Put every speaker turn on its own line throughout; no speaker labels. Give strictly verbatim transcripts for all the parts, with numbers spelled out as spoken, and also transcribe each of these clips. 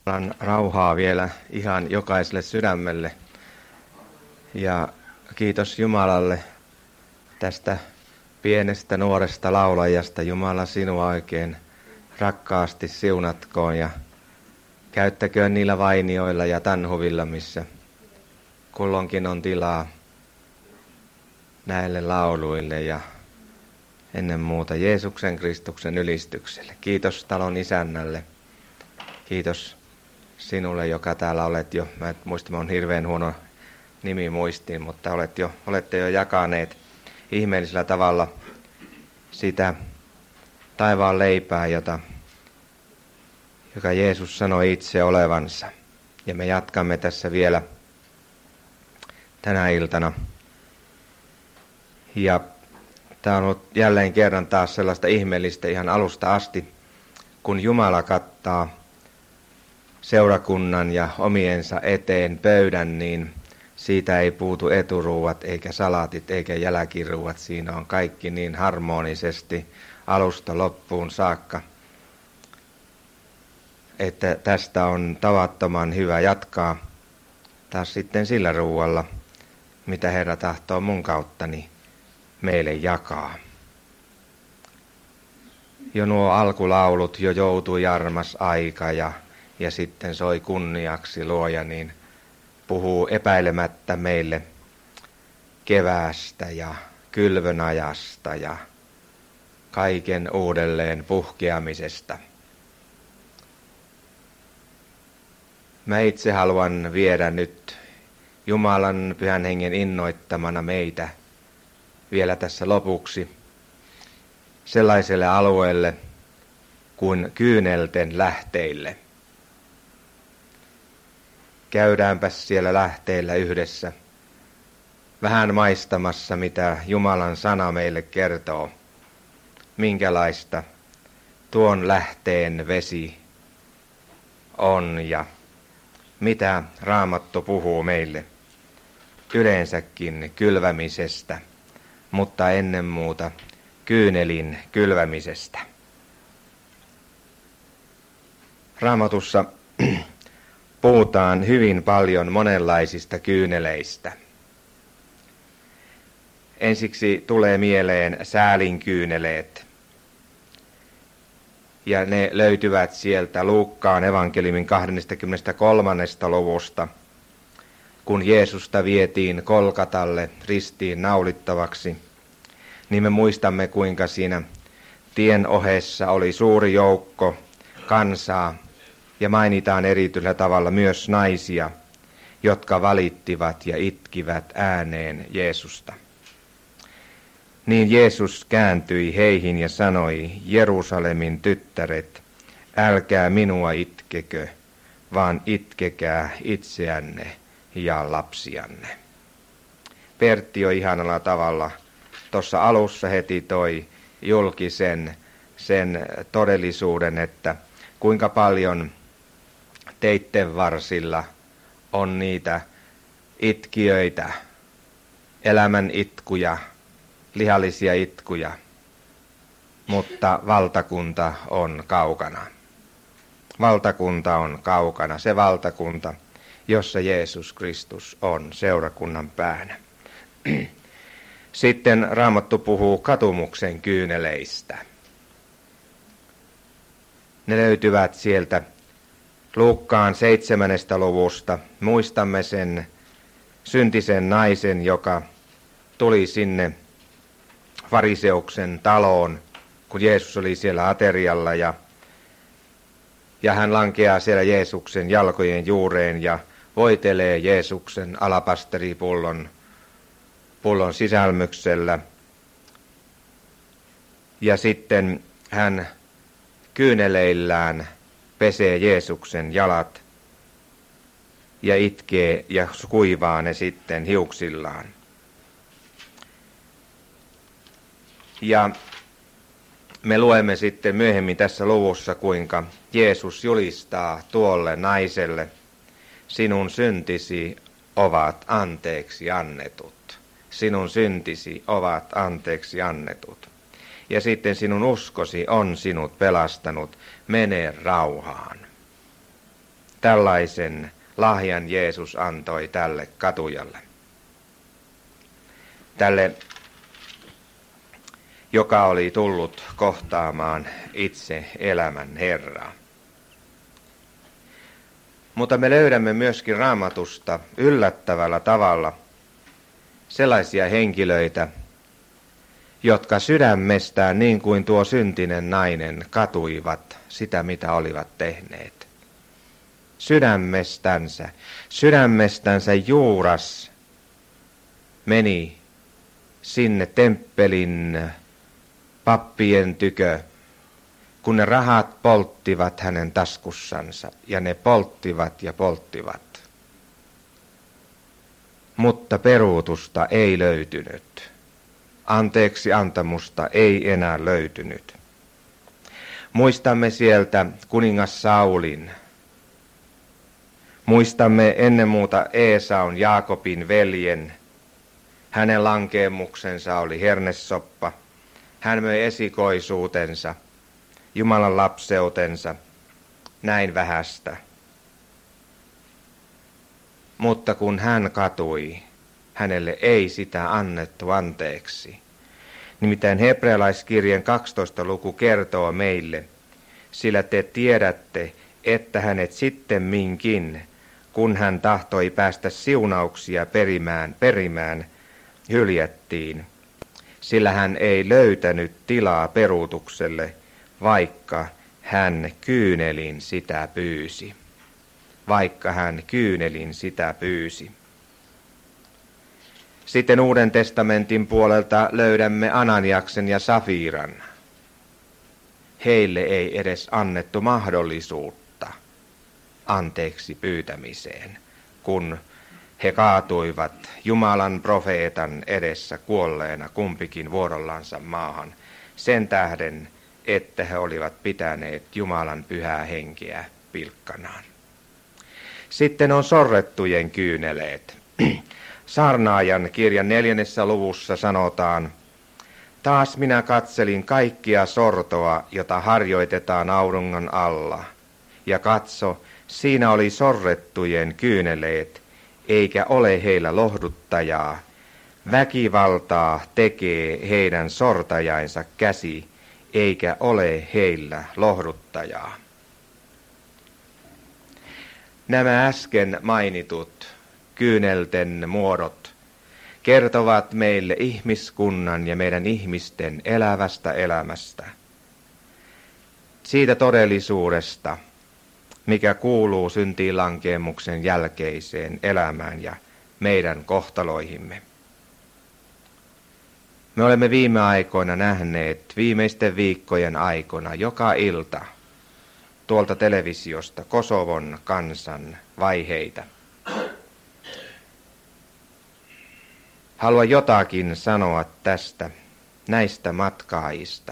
Jumalan rauhaa vielä ihan jokaiselle sydämelle. Ja kiitos Jumalalle tästä pienestä nuoresta laulajasta. Jumala sinua oikein rakkaasti siunatkoon ja käyttäköön niillä vainioilla ja tanhuvilla, missä kulloinkin on tilaa näille lauluille ja ennen muuta Jeesuksen Kristuksen ylistykselle. Kiitos talon isännälle. Kiitos sinulle, joka täällä olet jo, mä en muista, mä oon hirveän huono nimi muistiin, mutta olet jo, olette jo jakaneet ihmeellisellä tavalla sitä taivaan leipää, jota, joka Jeesus sanoi itse olevansa. Ja me jatkamme tässä vielä tänä iltana. Ja tämä on ollut jälleen kerran taas sellaista ihmeellistä ihan alusta asti, kun Jumala kattaa seurakunnan ja omiensa eteen pöydän, niin siitä ei puutu eturuuat eikä salaatit eikä jälkiruuat. Siinä on kaikki niin harmonisesti alusta loppuun saakka, että tästä on tavattoman hyvä jatkaa taas sitten sillä ruualla, mitä Herra tahtoo mun kauttani meille jakaa. Jo nuo alkulaulut, jo joutui armas aika ja, ja sitten soi kunniaksi luoja, niin puhuu epäilemättä meille keväästä ja kylvönajasta ja kaiken uudelleen puhkeamisesta. Mä itse haluan viedä nyt Jumalan Pyhän Hengen innoittamana meitä vielä tässä lopuksi sellaiselle alueelle kuin kyynelten lähteille. Käydäänpäs siellä lähteillä yhdessä, vähän maistamassa, mitä Jumalan sana meille kertoo, minkälaista tuon lähteen vesi on ja mitä Raamattu puhuu meille yleensäkin kylvämisestä, mutta ennen muuta kyynelin kylvämisestä. Raamatussa puhutaan hyvin paljon monenlaisista kyyneleistä. Ensiksi tulee mieleen säälinkyyneleet. Ja ne löytyvät sieltä Luukkaan evankeliumin kaksikymmentäkolmannesta luvusta, kun Jeesusta vietiin Kolkatalle ristiin naulittavaksi, niin me muistamme, kuinka siinä tien ohessa oli suuri joukko kansaa, ja mainitaan erityisellä tavalla myös naisia, jotka valittivat ja itkivät ääneen Jeesusta. Niin Jeesus kääntyi heihin ja sanoi, Jerusalemin tyttäret, älkää minua itkekö, vaan itkekää itseänne ja lapsianne. Pertti jo ihanalla tavalla tuossa alussa heti toi julki sen, sen todellisuuden, että kuinka paljon teitten varsilla on niitä itkijöitä, elämän itkuja, lihallisia itkuja, mutta valtakunta on kaukana. Valtakunta on kaukana, se valtakunta, jossa Jeesus Kristus on seurakunnan päänä. Sitten Raamattu puhuu katumuksen kyyneleistä. Ne löytyvät sieltä Luukkaan seitsemännestä luvusta. Muistamme sen syntisen naisen, joka tuli sinne fariseuksen taloon, kun Jeesus oli siellä aterialla, ja, ja hän lankeaa siellä Jeesuksen jalkojen juureen ja voitelee Jeesuksen alapasteripullon pullon sisälmyksellä. Ja sitten hän kyyneleillään pesee Jeesuksen jalat ja itkee ja kuivaa ne sitten hiuksillaan. Ja me luemme sitten myöhemmin tässä luvussa, kuinka Jeesus julistaa tuolle naiselle, sinun syntisi ovat anteeksi annetut. Sinun syntisi ovat anteeksi annetut. Ja sitten sinun uskosi on sinut pelastanut, mene rauhaan. tällaisen lahjan Jeesus antoi tälle katujalle. Tälle, joka oli tullut kohtaamaan itse elämän Herraa. Mutta me löydämme myöskin Raamatusta yllättävällä tavalla sellaisia henkilöitä, jotka sydämestään niin kuin tuo syntinen nainen katuivat sitä, mitä olivat tehneet. Sydämestänsä, sydämestänsä Juudas meni sinne temppelin pappien tykö, kun ne rahat polttivat hänen taskussansa, ja ne polttivat ja polttivat. Mutta peruutusta ei löytynyt. Anteeksi antamusta ei enää löytynyt. Muistamme sieltä kuningas Saulin. Muistamme ennen muuta Eesaun, Jaakobin veljen. Hänen lankeemuksensa oli hernessoppa. Hän möi esikoisuutensa, Jumalan lapseutensa, näin vähästä. Mutta kun hän katui, hänelle ei sitä annettu anteeksi. Nimittäin hebrealaiskirjeen kaksitoista luku kertoo meille, sillä te tiedätte, että hänet sittemminkin, kun hän tahtoi päästä siunauksia perimään, perimään, hyljättiin, sillä hän ei löytänyt tilaa peruutukselle, vaikka hän kyynelin sitä pyysi. Vaikka hän kyynelin sitä pyysi. Sitten Uuden testamentin puolelta löydämme Ananiaksen ja Safiran. Heille ei edes annettu mahdollisuutta anteeksi pyytämiseen, kun he kaatuivat Jumalan profeetan edessä kuolleena kumpikin vuorollansa maahan, sen tähden, että he olivat pitäneet Jumalan pyhää henkeä pilkkanaan. Sitten on sorrettujen kyyneleet. Saarnaajan kirjan neljännessä luvussa sanotaan, taas minä katselin kaikkia sortoa, jota harjoitetaan auringon alla, ja katso, siinä oli sorrettujen kyyneleet, eikä ole heillä lohduttajaa. Väkivaltaa tekee heidän sortajainsa käsi, eikä ole heillä lohduttajaa. Nämä äsken mainitut kyynelten muodot kertovat meille ihmiskunnan ja meidän ihmisten elävästä elämästä. Siitä todellisuudesta, mikä kuuluu syntiinlankeemuksen jälkeiseen elämään ja meidän kohtaloihimme. Me olemme viime aikoina nähneet, viimeisten viikkojen aikana, joka ilta tuolta televisiosta Kosovon kansan vaiheita. Haluan jotakin sanoa tästä, näistä matkaajista.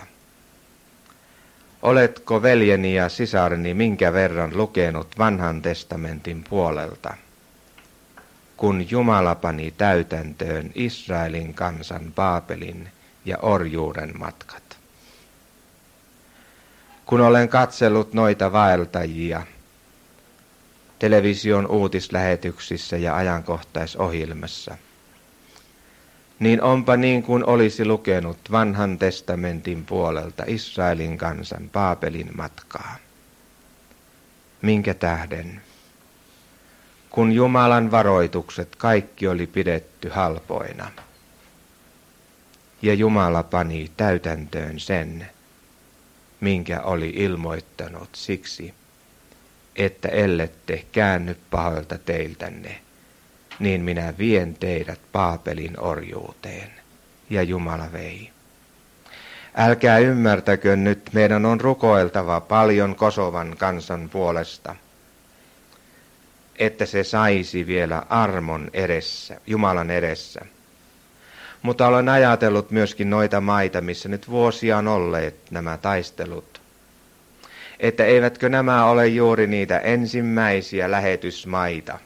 Oletko veljeni ja sisareni minkä verran lukenut vanhan testamentin puolelta, kun Jumala pani täytäntöön Israelin kansan Baabelin ja orjuuden matkat? Kun olen katsellut noita vaeltajia television uutislähetyksissä ja ajankohtaisohjelmassa, niin onpa niin kuin olisi lukenut vanhan testamentin puolelta Israelin kansan Baabelin matkaa. Minkä tähden? Kun Jumalan varoitukset kaikki oli pidetty halpoina, ja Jumala pani täytäntöön sen, minkä oli ilmoittanut siksi, että ellette käänny pahoilta teiltänne, niin minä vien teidät Baabelin orjuuteen. Ja Jumala vei. Älkää ymmärtäkö nyt, meidän on rukoiltava paljon Kosovan kansan puolesta, että se saisi vielä armon edessä, Jumalan edessä. Mutta olen ajatellut myöskin noita maita, missä nyt vuosia on olleet nämä taistelut, että eivätkö nämä ole juuri niitä ensimmäisiä lähetysmaita,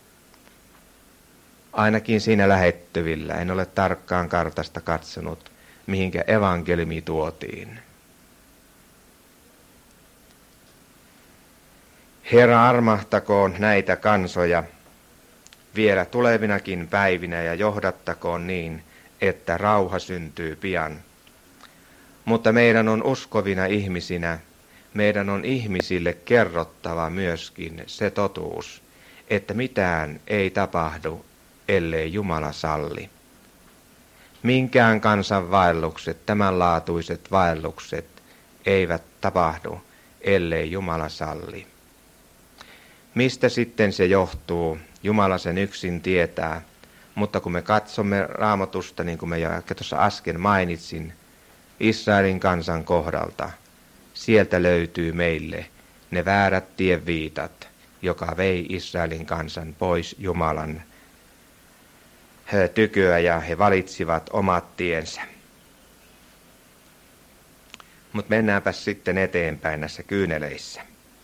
ainakin siinä lähettyvillä. En ole tarkkaan kartasta katsonut, mihinkä evankeliumi tuotiin. Herra, armahtakoon näitä kansoja vielä tulevinakin päivinä ja johdattakoon niin, että rauha syntyy pian. Mutta meidän on uskovina ihmisinä, meidän on ihmisille kerrottava myöskin se totuus, että mitään ei tapahdu, ellei Jumala salli. Minkään kansan vaellukset, tämänlaatuiset vaellukset, eivät tapahdu, ellei Jumala salli. Mistä sitten se johtuu? Jumala sen yksin tietää, mutta kun me katsomme Raamatusta, niin kuin me jo tuossa äsken mainitsin, Israelin kansan kohdalta, sieltä löytyy meille ne väärät tienviitat, joka vei Israelin kansan pois Jumalan tyköä ja he valitsivat omat tiensä. Mutta mennäänpä sitten eteenpäin näissä kyyneleissä.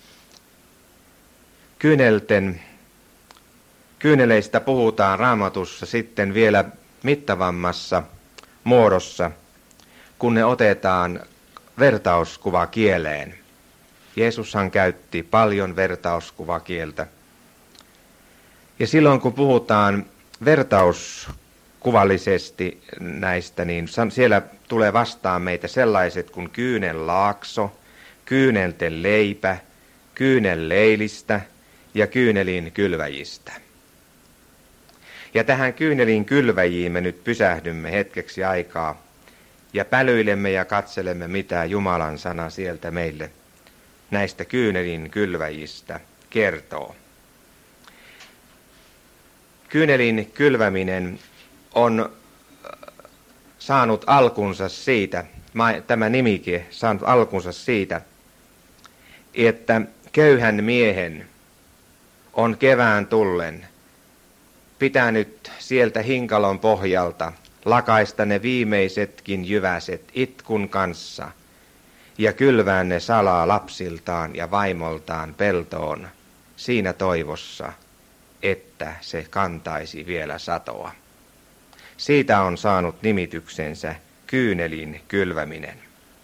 Kyynelten, kyyneleistä puhutaan Raamatussa sitten vielä mittavammassa muodossa, kun ne otetaan vertauskuvakieleen. Jeesushan käytti paljon vertauskuvakieltä. Ja silloin kun puhutaan vertauskuvallisesti näistä, niin siellä tulee vastaan meitä sellaiset kuin kyynelaakso, kyynelten leipä, kyynelleilistä ja kyynelin kylväjistä. Ja tähän kyynelin kylväjiin me nyt pysähdymme hetkeksi aikaa ja pälyilemme ja katselemme, mitä Jumalan sana sieltä meille näistä kyynelin kylväjistä kertoo. Kyynelin kylväminen on saanut alkunsa siitä, tämä nimikin saanut alkunsa siitä, että köyhän miehen on kevään tullen pitänyt sieltä hinkalon pohjalta lakaista ne viimeisetkin jyväset itkun kanssa ja kylvää ne salaa lapsiltaan ja vaimoltaan peltoon siinä toivossa, että se kantaisi vielä satoa. Siitä on saanut nimityksensä kyynelin kylväminen.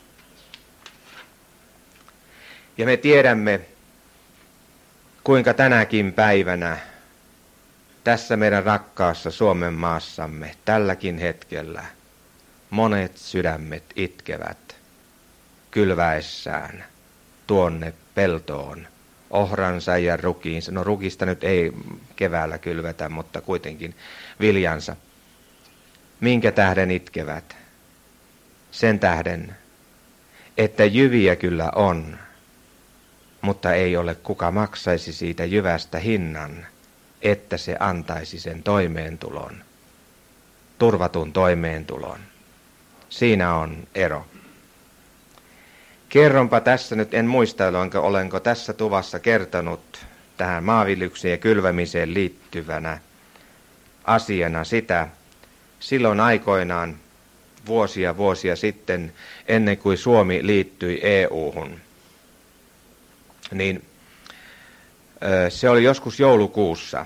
Ja me tiedämme, kuinka tänäkin päivänä tässä meidän rakkaassa Suomen maassamme tälläkin hetkellä monet sydämet itkevät kylväessään tuonne peltoon ohransa ja rukiinsa. No rukista nyt ei keväällä kylvetä, mutta kuitenkin viljansa. Minkä tähden itkevät? Sen tähden, että jyviä kyllä on, mutta ei ole kuka maksaisi siitä jyvästä hinnan, että se antaisi sen toimeentulon, turvatun toimeentulon. Siinä on ero. Kerronpa tässä nyt, en muista, olenko, olenko tässä tuvassa kertonut tähän maanviljelykseen ja kylvämiseen liittyvänä asiana sitä, silloin aikoinaan vuosia vuosia sitten, ennen kuin Suomi liittyi E U-hun, niin se oli joskus joulukuussa.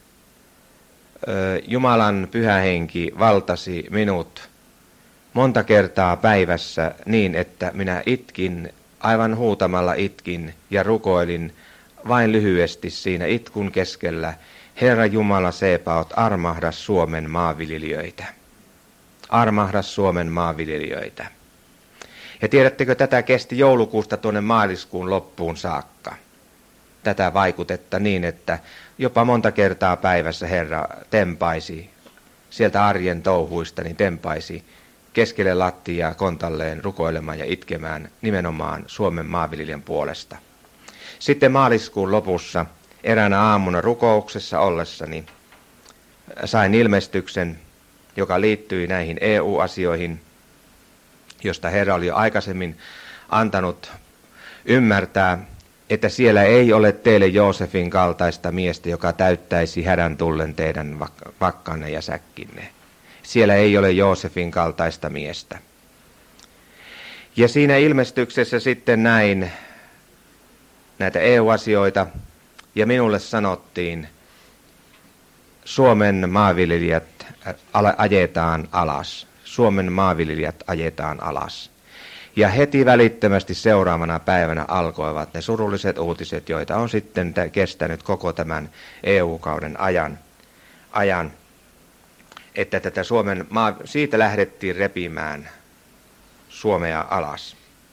Jumalan pyhä henki valtasi minut monta kertaa päivässä niin, että minä itkin, aivan huutamalla itkin ja rukoilin vain lyhyesti siinä itkun keskellä, Herra Jumala Sebaot, armahda Suomen maanviljelijöitä. Armahda Suomen maanviljelijöitä. Ja tiedättekö, tätä kesti joulukuusta tuonne maaliskuun loppuun saakka. Tätä vaikutetta niin, että jopa monta kertaa päivässä Herra tempaisi sieltä arjen touhuista, niin tempaisi keskelle lattiaa kontalleen rukoilemaan ja itkemään nimenomaan Suomen maanviljelijän puolesta. Sitten maaliskuun lopussa eräänä aamuna rukouksessa ollessani sain ilmestyksen, joka liittyi näihin E U-asioihin, josta Herra oli jo aikaisemmin antanut ymmärtää, että siellä ei ole teille Joosefin kaltaista miestä, joka täyttäisi hädän tullen teidän vakkanne ja säkkinne. Siellä ei ole Joosefin kaltaista miestä. Ja siinä ilmestyksessä sitten näin näitä E U-asioita, ja minulle sanottiin, Suomen maanviljelijät ajetaan alas. Suomen maanviljelijät ajetaan alas. Ja heti välittömästi seuraavana päivänä alkoivat ne surulliset uutiset, joita on sitten kestänyt koko tämän E U-kauden ajan, ajan että tätä Suomen maa, siitä lähdettiin repimään Suomea alas.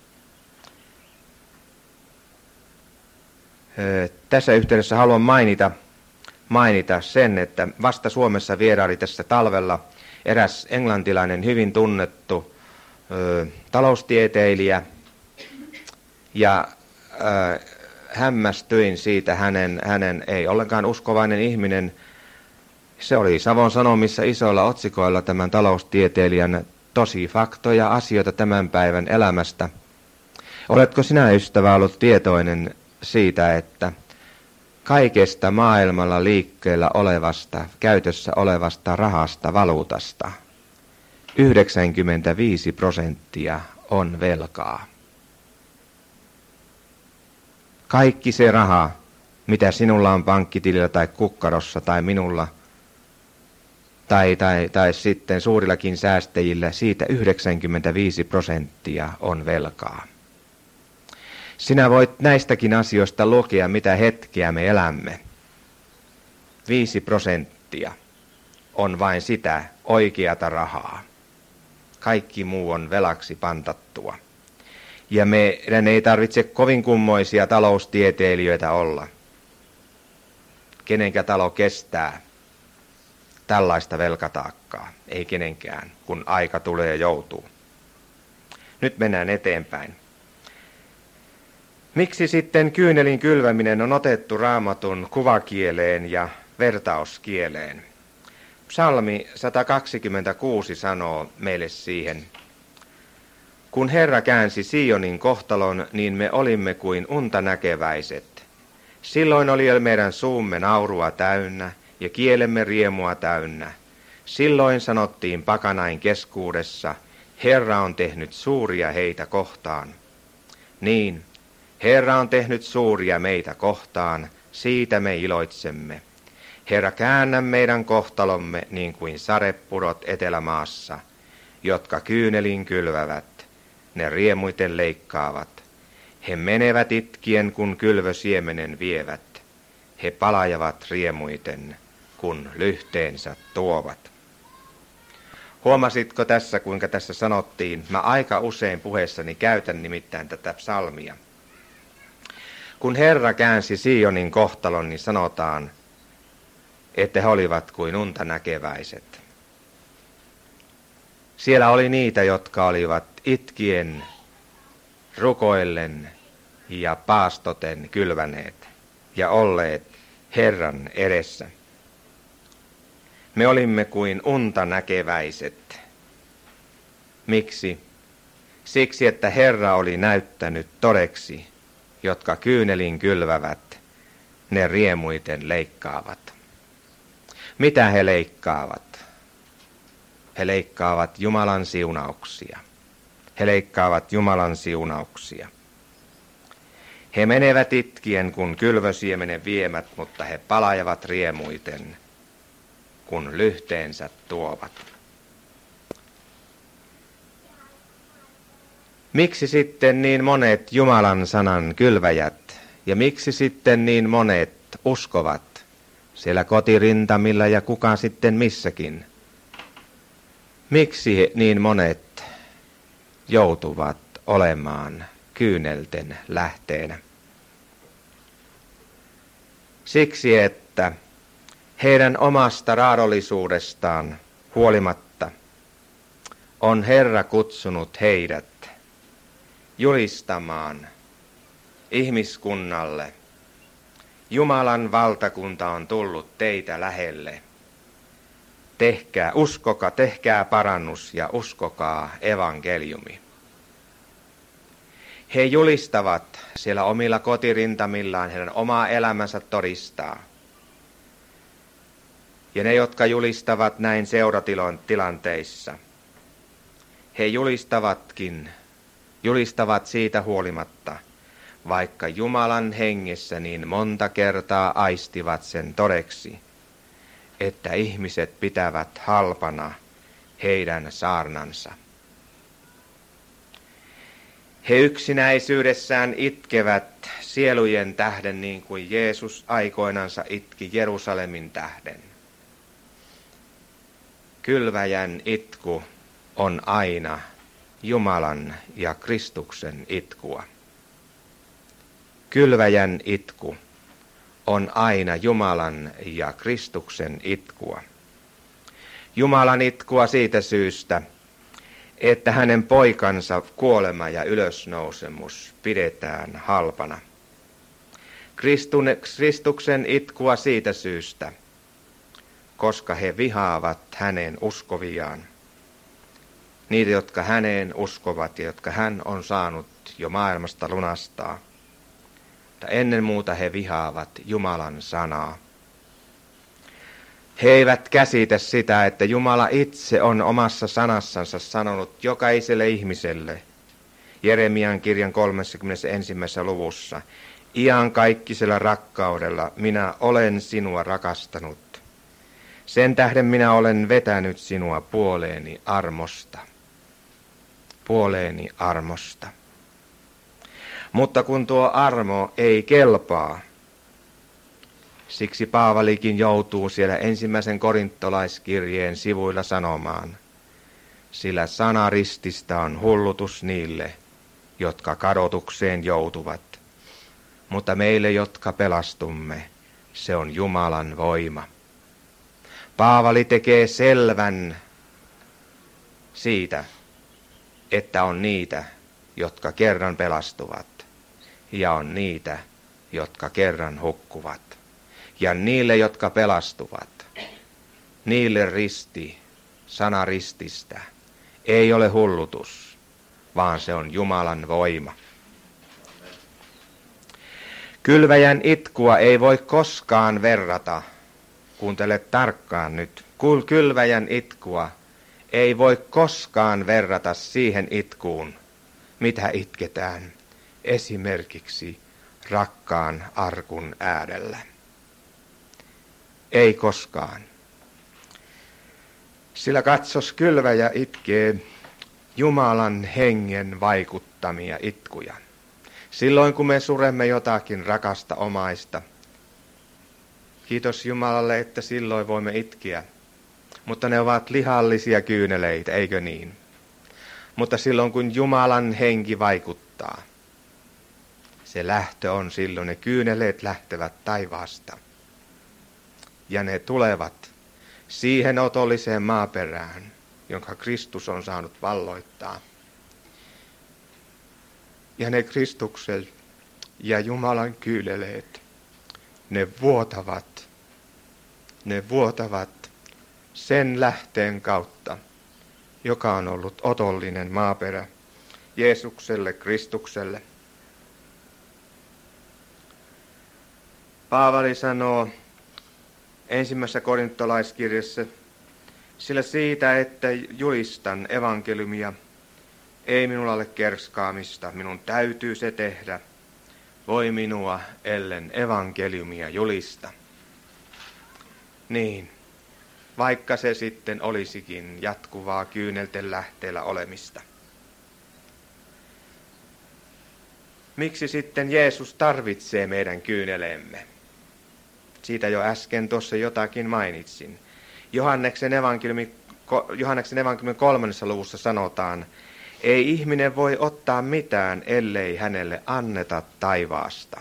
Tässä yhteydessä haluan mainita, mainita sen, että vasta Suomessa vieraili tässä talvella eräs englantilainen hyvin tunnettu ö, taloustieteilijä, ja ö, hämmästyin siitä hänen, hänen ei ollenkaan uskovainen ihminen. Se oli Savon Sanomissa isoilla otsikoilla tämän taloustieteilijän tosi faktoja, asioita tämän päivän elämästä. Oletko sinä, ystävä, ollut tietoinen siitä, että kaikesta maailmalla liikkeellä olevasta, käytössä olevasta rahasta, valuutasta, yhdeksänkymmentäviisi prosenttia on velkaa. Kaikki se raha, mitä sinulla on pankkitilillä tai kukkarossa tai minulla, tai, tai, tai sitten suurillakin säästäjillä, siitä yhdeksänkymmentäviisi prosenttia on velkaa. Sinä voit näistäkin asioista lukea, mitä hetkeä me elämme. Viisi prosenttia on vain sitä oikeata rahaa. Kaikki muu on velaksi pantattua. Ja meidän ei tarvitse kovin kummoisia taloustieteilijöitä olla. Kenenkä talo kestää tällaista velkataakkaa? Ei kenenkään, kun aika tulee ja joutuu. Nyt mennään eteenpäin. Miksi sitten kyynelin kylväminen on otettu Raamatun kuvakieleen ja vertauskieleen? Psalmi sata kaksikymmentäkuusi sanoo meille siihen: kun Herra käänsi Sionin kohtalon, niin me olimme kuin unta näkeväiset. Silloin oli meidän suumme naurua täynnä ja kielemme riemua täynnä. Silloin sanottiin pakanain keskuudessa: Herra on tehnyt suuria heitä kohtaan. Niin, Herra on tehnyt suuria meitä kohtaan, siitä me iloitsemme. Herra, käännä meidän kohtalomme niin kuin sarepurot etelämaassa, jotka kyynelin kylvävät, ne riemuiten leikkaavat. He menevät itkien, kun kylvösiemenen vievät. He palajavat riemuiten, kun lyhteensä tuovat. Huomasitko tässä, kuinka tässä sanottiin? Mä aika usein puheessani käytän nimittäin tätä psalmia. Kun Herra käänsi Sionin kohtalon, niin sanotaan, että he olivat kuin unta näkeväiset. Siellä oli niitä, jotka olivat itkien, rukoillen ja paastoten kylväneet ja olleet Herran edessä. Me olimme kuin unta näkeväiset. Miksi? Siksi, että Herra oli näyttänyt todeksi, jotka kyynelin kylvävät, ne riemuiten leikkaavat. Mitä he leikkaavat? He leikkaavat Jumalan siunauksia. He leikkaavat Jumalan siunauksia. He menevät itkien, kun kylvösiemenen viemät, mutta he palajavat riemuiten, kun lyhteensä tuovat. Miksi sitten niin monet Jumalan sanan kylväjät ja miksi sitten niin monet uskovat siellä kotirintamilla ja kuka sitten missäkin? Miksi niin monet joutuvat olemaan kyynelten lähteenä? Siksi, että heidän omasta raadollisuudestaan huolimatta on Herra kutsunut heidät julistamaan ihmiskunnalle: Jumalan valtakunta on tullut teitä lähelle. Tehkää, uskokaa, tehkää parannus ja uskokaa evankeliumi. He julistavat siellä omilla kotirintamillaan, heidän omaa elämänsä todistaa. Ja ne, jotka julistavat näin seuratilanteissa, he julistavatkin, julistavat siitä huolimatta, vaikka Jumalan hengessä niin monta kertaa aistivat sen todeksi, että ihmiset pitävät halpana heidän saarnansa. He yksinäisyydessään itkevät sielujen tähden niin kuin Jeesus aikoinansa itki Jerusalemin tähden. Kylväjän itku on aina Jumalan ja Kristuksen itkua. Kylväjän itku on aina Jumalan ja Kristuksen itkua. Jumalan itkua siitä syystä, että hänen poikansa kuolema ja ylösnousemus pidetään halpana. Kristuksen itkua siitä syystä, koska he vihaavat hänen uskoviaan. Niitä, jotka häneen uskovat ja jotka hän on saanut jo maailmasta lunastaa. Mutta ennen muuta he vihaavat Jumalan sanaa. He eivät käsitä sitä, että Jumala itse on omassa sanassansa sanonut jokaiselle ihmiselle. Jeremian kirjan kolmaskymmenesensimmäisessä luvussa. Iankaikkisella rakkaudella minä olen sinua rakastanut. Sen tähden minä olen vetänyt sinua puoleeni armosta. Puoleeni armosta. Mutta kun tuo armo ei kelpaa, siksi Paavalikin joutuu siellä ensimmäisen korintolaiskirjeen sivuilla sanomaan, sillä sana rististä on hullutus niille, jotka kadotukseen joutuvat, mutta meille, jotka pelastumme, se on Jumalan voima. Paavali tekee selvän siitä, että on niitä, jotka kerran pelastuvat, ja on niitä, jotka kerran hukkuvat. Ja niille, jotka pelastuvat, niille risti, sana rististä, ei ole hullutus, vaan se on Jumalan voima. Kylväjän itkua ei voi koskaan verrata, kuuntele tarkkaan nyt, kylväjän itkua ei voi koskaan verrata siihen itkuun, mitä itketään esimerkiksi rakkaan arkun äärellä. Ei koskaan. Sillä katsos, kylväjä itkee Jumalan hengen vaikuttamia itkuja. Silloin kun me suremme jotakin rakasta omaista, kiitos Jumalalle, että silloin voimme itkiä. Mutta ne ovat lihallisia kyyneleitä, eikö niin? Mutta silloin kun Jumalan henki vaikuttaa, se lähtö on silloin, ne kyyneleet lähtevät taivaasta. Ja ne tulevat siihen otolliseen maaperään, jonka Kristus on saanut valloittaa. Ja ne Kristuksen ja Jumalan kyyneleet, ne vuotavat, ne vuotavat sen lähteen kautta, joka on ollut otollinen maaperä Jeesukselle, Kristukselle. Paavali sanoo ensimmäisessä korintolaiskirjassa, sillä siitä, että julistan evankeliumia, ei minulla ole kerskaamista, minun täytyy se tehdä. Voi minua, ellen evankeliumia julista. Niin, vaikka se sitten olisikin jatkuvaa kyynelten lähteellä olemista. Miksi sitten Jeesus tarvitsee meidän kyyneleemme? Siitä jo äsken tuossa jotakin mainitsin. Johanneksen evankeliumi, Johanneksen evankeliumin kolmannessa luvussa sanotaan, ei ihminen voi ottaa mitään, ellei hänelle anneta taivaasta.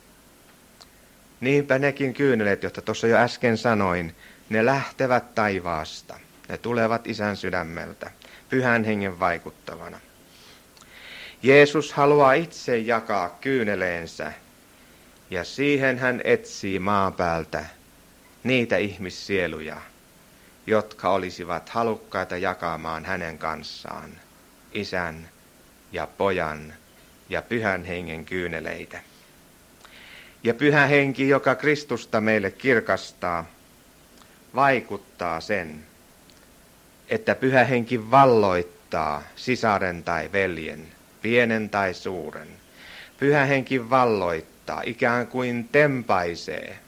Niinpä nekin kyynelet, joita tuossa jo äsken sanoin, ne lähtevät taivaasta. Ne tulevat Isän sydämeltä, Pyhän Hengen vaikuttavana. Jeesus haluaa itse jakaa kyyneleensä, ja siihen hän etsii maan päältä niitä ihmissieluja, jotka olisivat halukkaita jakamaan hänen kanssaan Isän ja Pojan ja Pyhän Hengen kyyneleitä. Ja Pyhä Henki, joka Kristusta meille kirkastaa, vaikuttaa sen, että Pyhä Henki valloittaa sisaren tai veljen, pienen tai suuren. Pyhä Henki valloittaa, ikään kuin tempaisee,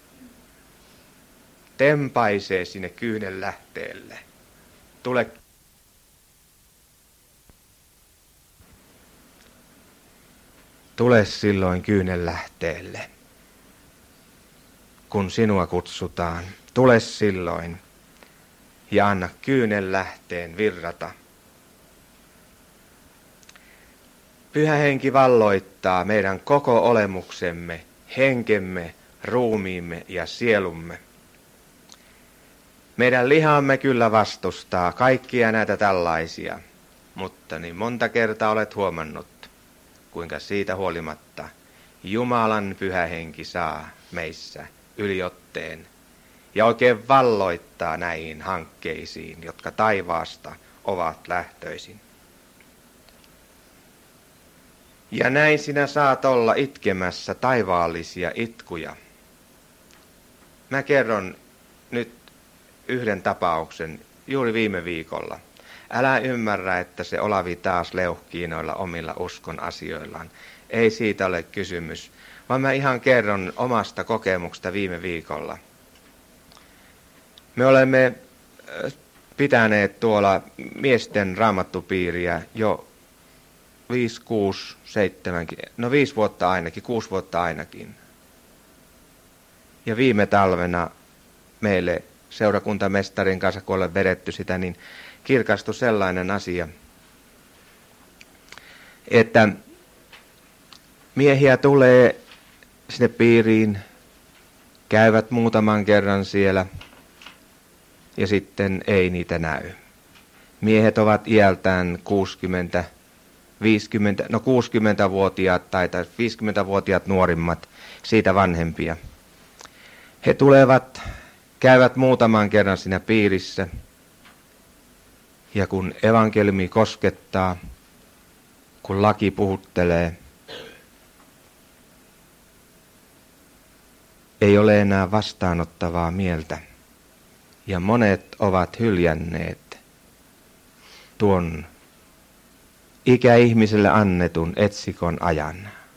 tempaisee sinne kyynen lähteelle. Tule. Tule silloin kyynellähteelle, kun sinua kutsutaan. Tule silloin ja anna kyynellähteen virrata. Pyhä Henki valloittaa meidän koko olemuksemme, henkemme, ruumiimme ja sielumme. Meidän lihamme kyllä vastustaa kaikkia näitä tällaisia, mutta niin monta kertaa olet huomannut, kuinka siitä huolimatta Jumalan Pyhä Henki saa meissä yliotteen ja oikein valloittaa näihin hankkeisiin, jotka taivaasta ovat lähtöisin. Ja näin sinä saat olla itkemässä taivaallisia itkuja. Mä kerron nyt yhden tapauksen juuri viime viikolla. Älä ymmärrä, että se Olavi taas leuhkii noilla omilla uskon asioillaan. Ei siitä ole kysymys, vaan mä ihan kerron omasta kokemuksesta viime viikolla. Me olemme pitäneet tuolla miesten raamattupiiriä jo viisi, kuusi, seitsemänkin, no viisi vuotta ainakin, kuusi vuotta ainakin. Ja viime talvena meille seurakuntamestarin kanssa, kun olen vedetty sitä, niin kirkastui sellainen asia, että miehiä tulee sinne piiriin, käyvät muutaman kerran siellä ja sitten ei niitä näy. Miehet ovat iältään kuusikymmentä, viisikymmentä, no kuusikymmentävuotiaat tai viisikymmentävuotiaat nuorimmat, siitä vanhempia. He tulevat, käyvät muutaman kerran siinä piirissä ja kun evankeliumi koskettaa, kun laki puhuttelee, ei ole enää vastaanottavaa mieltä ja monet ovat hyljänneet tuon ikäihmiselle annetun etsikon ajan.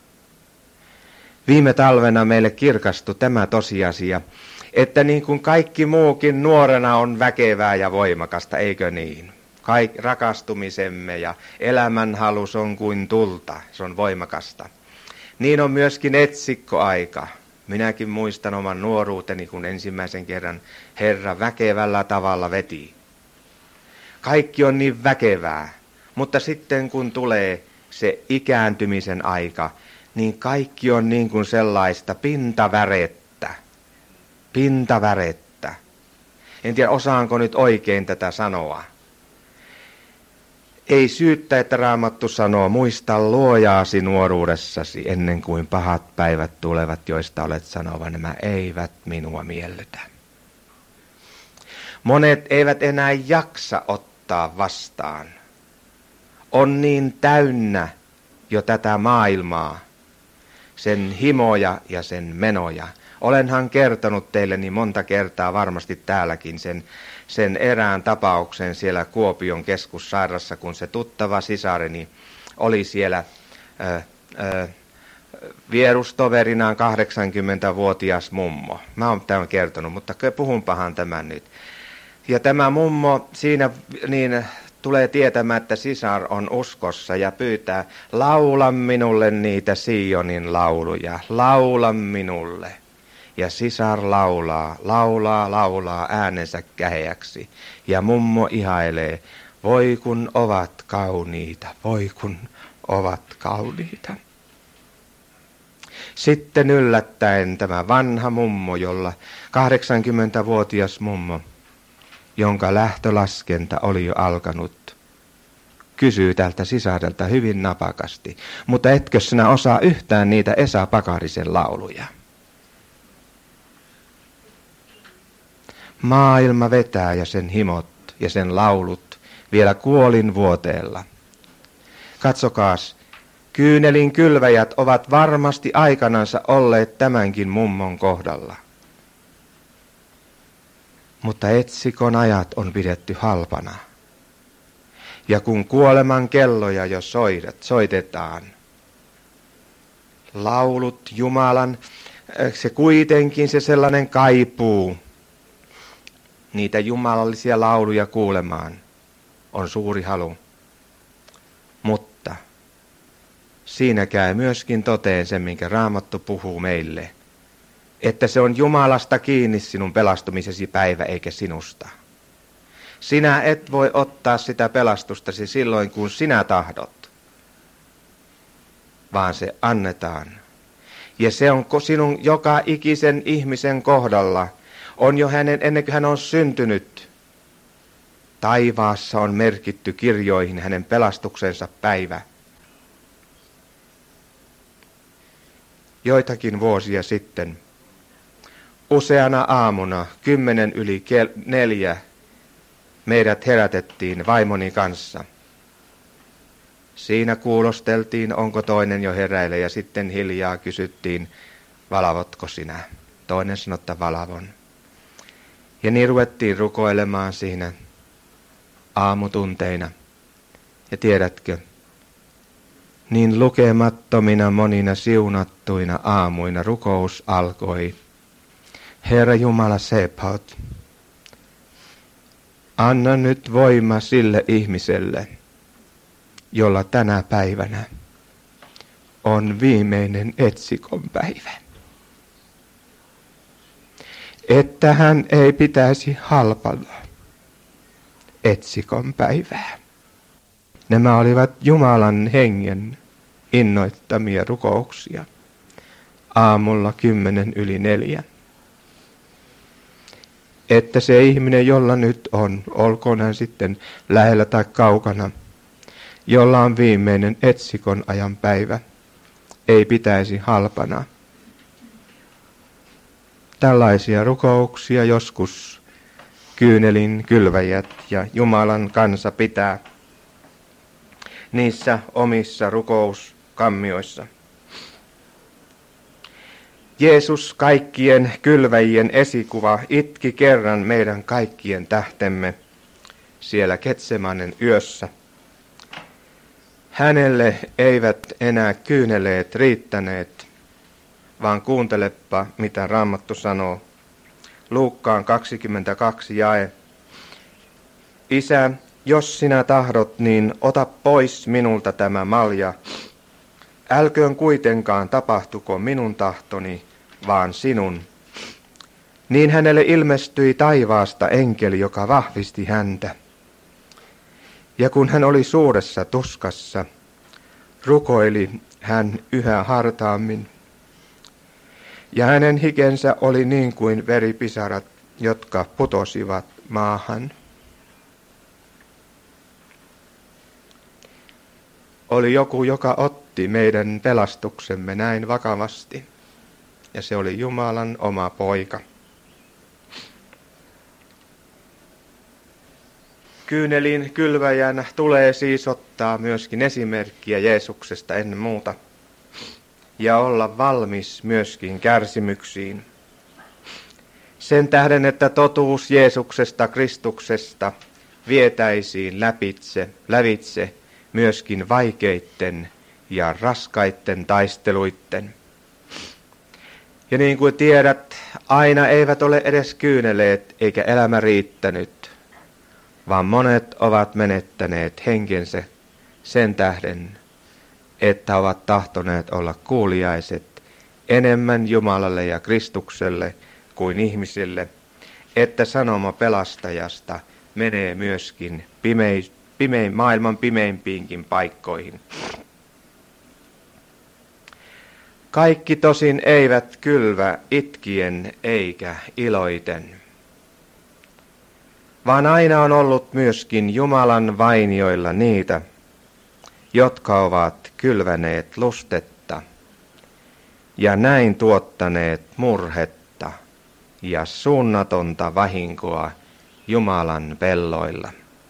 Viime talvena meille kirkastui tämä tosiasia, että niin kuin kaikki muukin nuorena on väkevää ja voimakasta, eikö niin? Kaik, rakastumisemme ja elämänhalus on kuin tulta, se on voimakasta. Niin on myöskin etsikkoaika. Minäkin muistan oman nuoruuteni, kun ensimmäisen kerran Herra väkevällä tavalla veti. Kaikki on niin väkevää, mutta sitten kun tulee se ikääntymisen aika, niin kaikki on niin kuin sellaista pintavärettä. Pintavärettä. En tiedä, osaanko nyt oikein tätä sanoa. Ei syyttä, että Raamattu sanoo, muista luojaasi nuoruudessasi ennen kuin pahat päivät tulevat, joista olet sanova, nämä eivät minua miellytä. Monet eivät enää jaksa ottaa vastaan. On niin täynnä jo tätä maailmaa, sen himoja ja sen menoja. Olenhan kertonut teille niin monta kertaa varmasti täälläkin sen, sen erään tapauksen siellä Kuopion keskussairaalassa, kun se tuttava sisareni oli siellä ö, ö, vierustoverinaan kahdeksankymmentävuotias mummo. Mä oon tämän kertonut, mutta puhunpahan tämän nyt. Ja tämä mummo siinä niin tulee tietämään, että sisar on uskossa ja pyytää, laula minulle niitä Sionin lauluja, laula minulle. Ja sisar laulaa, laulaa, laulaa äänensä käheäksi. Ja mummo ihailee, voi kun ovat kauniita, voi kun ovat kauniita. Sitten yllättäen tämä vanha mummo, jolla kahdeksankymmentävuotias mummo, jonka lähtölaskenta oli jo alkanut, kysyy tältä sisarelta hyvin napakasti, mutta etkö sinä osaa yhtään niitä Esa Pakarisen lauluja? Maailma vetää ja sen himot ja sen laulut vielä kuolin vuoteella. Katsokaas, kyynelin kylväjät ovat varmasti aikanansa olleet tämänkin mummon kohdalla. Mutta etsikon ajat on pidetty halpana. Ja kun kuoleman kelloja jo soitetaan, laulut Jumalan, se kuitenkin se sellainen kaipuu, niitä jumalallisia lauluja kuulemaan on suuri halu. Mutta siinä käy myöskin toteen se, minkä Raamattu puhuu meille, että se on Jumalasta kiinni sinun pelastumisesi päivä eikä sinusta. Sinä et voi ottaa sitä pelastustasi silloin, kun sinä tahdot, vaan se annetaan. Ja se on sinun joka ikisen ihmisen kohdalla, on jo hänen, ennen kuin hän on syntynyt. Taivaassa on merkitty kirjoihin hänen pelastuksensa päivä. Joitakin vuosia sitten, useana aamuna, kymmenen yli neljä, meidät herätettiin vaimoni kanssa. Siinä kuulosteltiin, onko toinen jo heräillä, ja sitten hiljaa kysyttiin, valvotko sinä? Toinen sanoi, että valvon. Ja niin ruvettiin rukoilemaan siinä aamutunteina. Ja tiedätkö, niin lukemattomina monina siunattuina aamuina rukous alkoi. Herra Jumala Sebaot, anna nyt voima sille ihmiselle, jolla tänä päivänä on viimeinen etsikon päivä. Että hän ei pitäisi halpana etsikon päivää. Nämä olivat Jumalan hengen innoittamia rukouksia aamulla kymmenen yli neljä. Että se ihminen, jolla nyt on, olkoon hän sitten lähellä tai kaukana, jolla on viimeinen etsikon ajan päivä, ei pitäisi halpana. Tällaisia rukouksia joskus kyynelin kylväjät ja Jumalan kansa pitää niissä omissa rukouskammioissa. Jeesus, kaikkien kylväjien esikuva, itki kerran meidän kaikkien tähtemme siellä Getsemanen yössä. Hänelle eivät enää kyyneleet riittäneet, vaan kuuntelepa, mitä Raamattu sanoo. Luukkaan kaksikymmentäkaksi jae. Isä, jos sinä tahdot, niin ota pois minulta tämä malja. Älköön kuitenkaan tapahtuko minun tahtoni, vaan sinun. Niin hänelle ilmestyi taivaasta enkeli, joka vahvisti häntä. Ja kun hän oli suuressa tuskassa, rukoili hän yhä hartaammin. Ja hänen hikensä oli niin kuin veripisarat, jotka putosivat maahan. Oli joku, joka otti meidän pelastuksemme näin vakavasti, ja se oli Jumalan oma poika. Kyynelin kylväjän tulee siis ottaa myöskin esimerkkiä Jeesuksesta ennen muuta, ja olla valmis myöskin kärsimyksiin. Sen tähden, että totuus Jeesuksesta, Kristuksesta vietäisiin läpitse, lävitse myöskin vaikeitten ja raskaitten taisteluitten. Ja niin kuin tiedät, aina eivät ole edes kyyneleet eikä elämä riittänyt, vaan monet ovat menettäneet henkensä sen tähden, että ovat tahtoneet olla kuuliaiset enemmän Jumalalle ja Kristukselle kuin ihmisille, että sanoma pelastajasta menee myöskin pimein, pimein, maailman pimeimpiinkin paikkoihin. Kaikki tosin eivät kylvä itkien eikä iloiten, vaan aina on ollut myöskin Jumalan vainioilla niitä, jotka ovat kylväneet lustetta ja näin tuottaneet murhetta ja suunnatonta vahinkoa Jumalan pelloilla.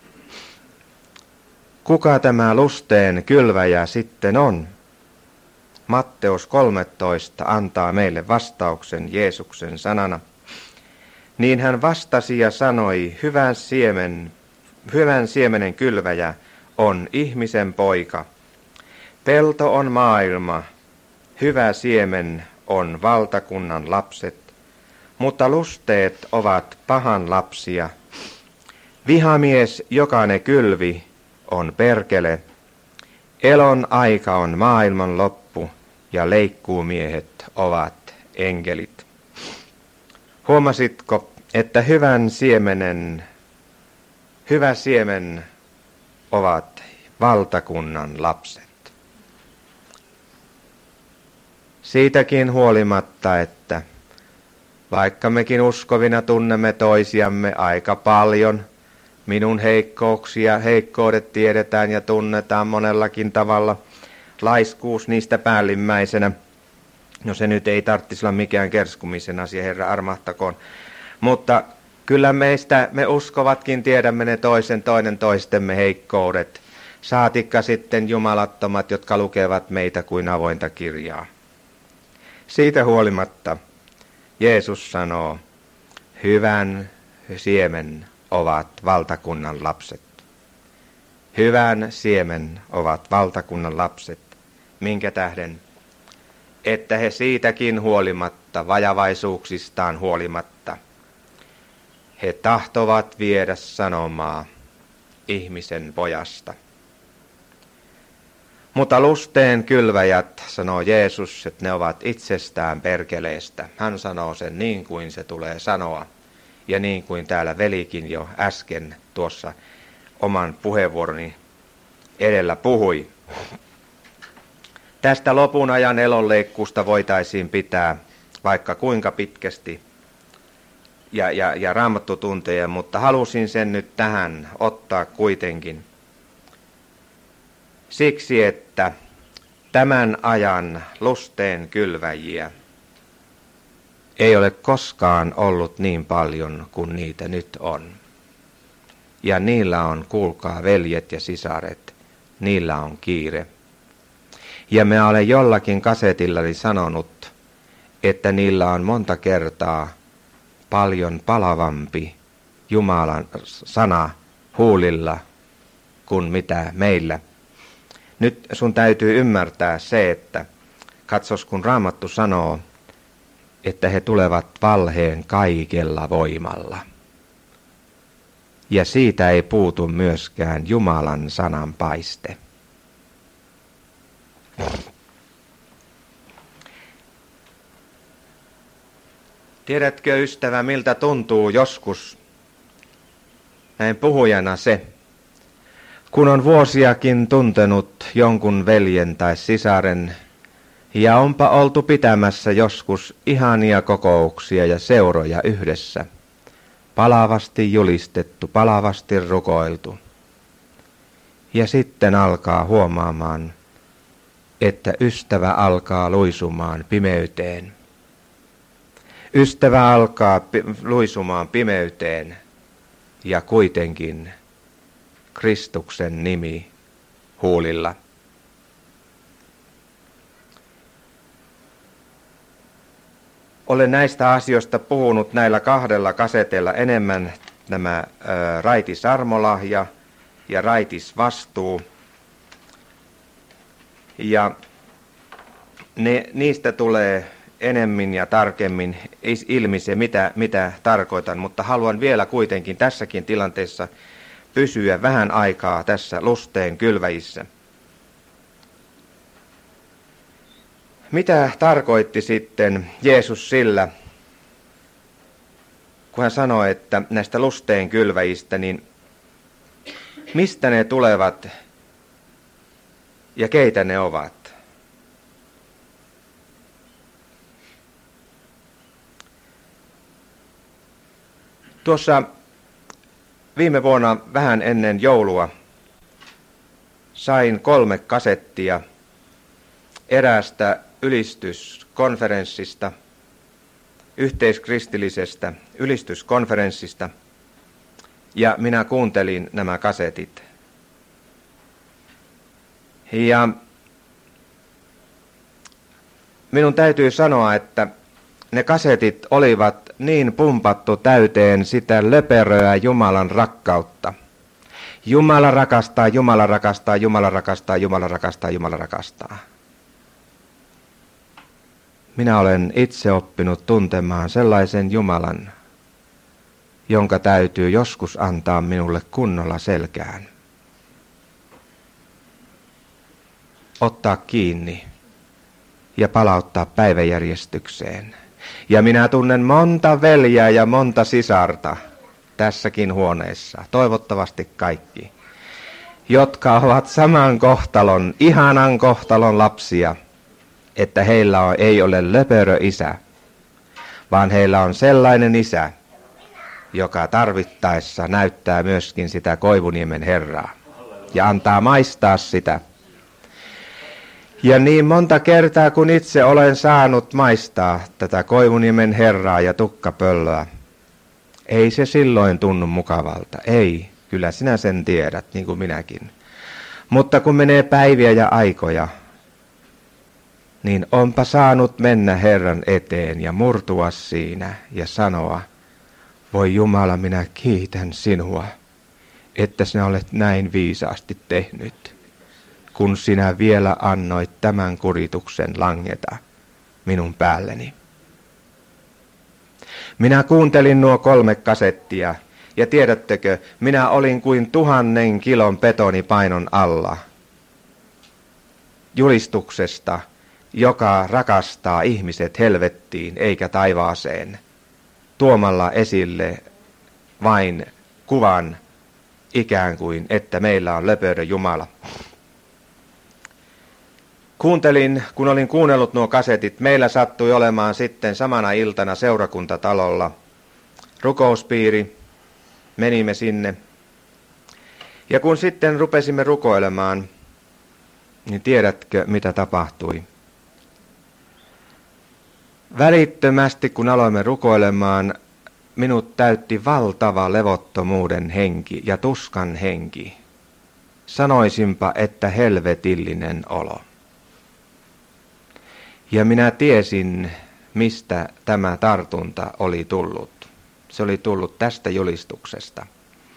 Kuka tämä lusteen kylväjä sitten on? Matteus kolmetoista antaa meille vastauksen Jeesuksen sanana. Niin hän vastasi ja sanoi, hyvän, siemen, hyvän siemenen kylväjä on ihmisen poika. Pelto on maailma, hyvä siemen on valtakunnan lapset, mutta lusteet ovat pahan lapsia. Vihamies, joka ne kylvi, on perkele. Elon aika on maailman loppu ja leikkuumiehet ovat enkelit. Huomasitko, että hyvän siemenen, hyvä siemen ovat valtakunnan lapset? Siitäkin huolimatta, että vaikka mekin uskovina tunnemme toisiamme aika paljon, minun heikkouksia, heikkoudet tiedetään ja tunnetaan monellakin tavalla, laiskuus niistä päällimmäisenä. No se nyt ei tarvitsisi olla mikään kerskumisen asia, Herra armahtakoon. Mutta kyllä meistä, me uskovatkin tiedämme ne toisen toinen toistemme heikkoudet. Saatikka sitten jumalattomat, jotka lukevat meitä kuin avointa kirjaa. Siitä huolimatta Jeesus sanoo, hyvän siemen ovat valtakunnan lapset. Hyvän siemen ovat valtakunnan lapset. Minkä tähden? Että he siitäkin huolimatta, vajavaisuuksistaan huolimatta, he tahtovat viedä sanomaa ihmisen pojasta. Mutta lusteen kylväjät, sanoo Jeesus, että ne ovat itsestään perkeleestä. Hän sanoo sen niin kuin se tulee sanoa. Ja niin kuin täällä velikin jo äsken tuossa oman puheenvuoroni edellä puhui. Tästä lopun ajan elonleikkuusta voitaisiin pitää vaikka kuinka pitkästi ja, ja, ja raamattutunteja, mutta halusin sen nyt tähän ottaa kuitenkin. Siksi, että tämän ajan lusteen kylväjiä ei ole koskaan ollut niin paljon kuin niitä nyt on. Ja niillä on, kuulkaa veljet ja sisaret, niillä on kiire. Ja mä olen jollakin kasetillani sanonut, että niillä on monta kertaa paljon palavampi Jumalan sana huulilla kuin mitä meillä. Nyt sun täytyy ymmärtää se, että katsos kun Raamattu sanoo, että he tulevat valheen kaikella voimalla. Ja siitä ei puutu myöskään Jumalan sanan paiste. Tiedätkö, ystävä, miltä tuntuu joskus näin puhujana se, kun on vuosiakin tuntenut jonkun veljen tai sisaren, ja onpa oltu pitämässä joskus ihania kokouksia ja seuroja yhdessä, palavasti julistettu, palavasti rukoiltu. Ja sitten alkaa huomaamaan, että ystävä alkaa luisumaan pimeyteen. Ystävä alkaa pi- luisumaan pimeyteen ja kuitenkin Kristuksen nimi huulilla. Olen näistä asioista puhunut näillä kahdella kasetella enemmän, nämä ä, raitisarmolahja ja raitisvastuu. Ja ne, niistä tulee enemmän ja tarkemmin ilmi se, mitä, mitä tarkoitan, mutta haluan vielä kuitenkin tässäkin tilanteessa pysyä vähän aikaa tässä lusteen kylväjissä. Mitä tarkoitti sitten Jeesus sillä, kun hän sanoi, että näistä lusteen kylväjistä, niin mistä ne tulevat ja keitä ne ovat? Tuossa viime vuonna vähän ennen joulua sain kolme kasettia eräästä ylistyskonferenssista, yhteiskristillisestä ylistyskonferenssista, ja minä kuuntelin nämä kasetit. Ja minun täytyy sanoa, että ne kasetit olivat niin pumpattu täyteen sitä löperöä Jumalan rakkautta. Jumala rakastaa, Jumala rakastaa, Jumala rakastaa, Jumala rakastaa, Jumala rakastaa. Minä olen itse oppinut tuntemaan sellaisen Jumalan, jonka täytyy joskus antaa minulle kunnolla selkään. ottaa kiinni ja palauttaa päiväjärjestykseen. Ja minä tunnen monta veljeä ja monta sisarta tässäkin huoneessa, toivottavasti kaikki, jotka ovat saman kohtalon, ihanan kohtalon lapsia, että heillä on, ei ole löperö isä, vaan heillä on sellainen isä, joka tarvittaessa näyttää myöskin sitä Koivuniemen Herraa ja antaa maistaa sitä. Ja niin monta kertaa, kun itse olen saanut maistaa tätä Koivuniemen Herraa ja tukkapöllöä, ei se silloin tunnu mukavalta. Ei, kyllä sinä sen tiedät, niin kuin minäkin. Mutta kun menee päiviä ja aikoja, niin onpa saanut mennä Herran eteen ja murtua siinä ja sanoa, voi Jumala, minä kiitän sinua, että sinä olet näin viisaasti tehnyt, kun sinä vielä annoit tämän kurituksen langeta minun päälleni. Minä kuuntelin nuo kolme kasettia, ja tiedättekö, minä olin kuin tuhannen kilon betonipainon alla julistuksesta, joka rakastaa ihmiset helvettiin eikä taivaaseen, tuomalla esille vain kuvan ikään kuin, että meillä on löperö Jumala. Kuuntelin, kun olin kuunnellut nuo kasetit, meillä sattui olemaan sitten samana iltana seurakuntatalolla rukouspiiri, menimme sinne. Ja kun sitten rupesimme rukoilemaan, niin tiedätkö mitä tapahtui? Välittömästi kun aloimme rukoilemaan, minut täytti valtava levottomuuden henki ja tuskan henki. Sanoisinpa, että helvetillinen olo. Ja minä tiesin, mistä tämä tartunta oli tullut. Se oli tullut tästä julistuksesta.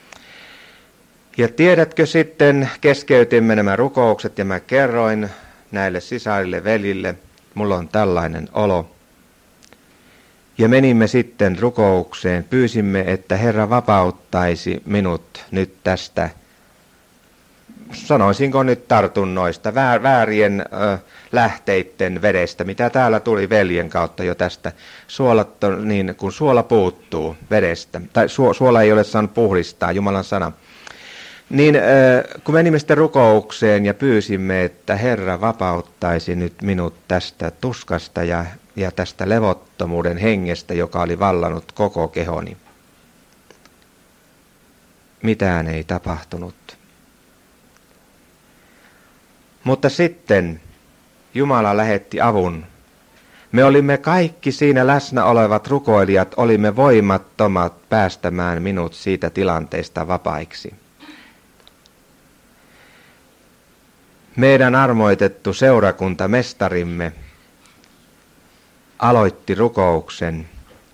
Ja tiedätkö sitten, keskeytimme nämä rukoukset ja mä kerroin näille sisarille velille, mulla on tällainen olo. Ja menimme sitten rukoukseen, pyysimme, että Herra vapauttaisi minut nyt tästä, sanoisinko nyt tartunnoista, väär, väärien ö, lähteiden vedestä, mitä täällä tuli veljen kautta jo tästä, suolatto, niin kun suola puuttuu vedestä, tai su, suola ei ole saanut puhdistaa, Jumalan sana. Niin ö, kun menimme sitten rukoukseen ja pyysimme, että Herra vapauttaisi nyt minut tästä tuskasta ja, ja tästä levottomuuden hengestä, joka oli vallannut koko kehoni. Mitään ei tapahtunut. Mutta sitten Jumala lähetti avun. Me olimme kaikki siinä läsnä olevat rukoilijat, olimme voimattomat päästämään minut siitä tilanteesta vapaiksi. Meidän armoitettu seurakuntamestarimme aloitti rukouksen.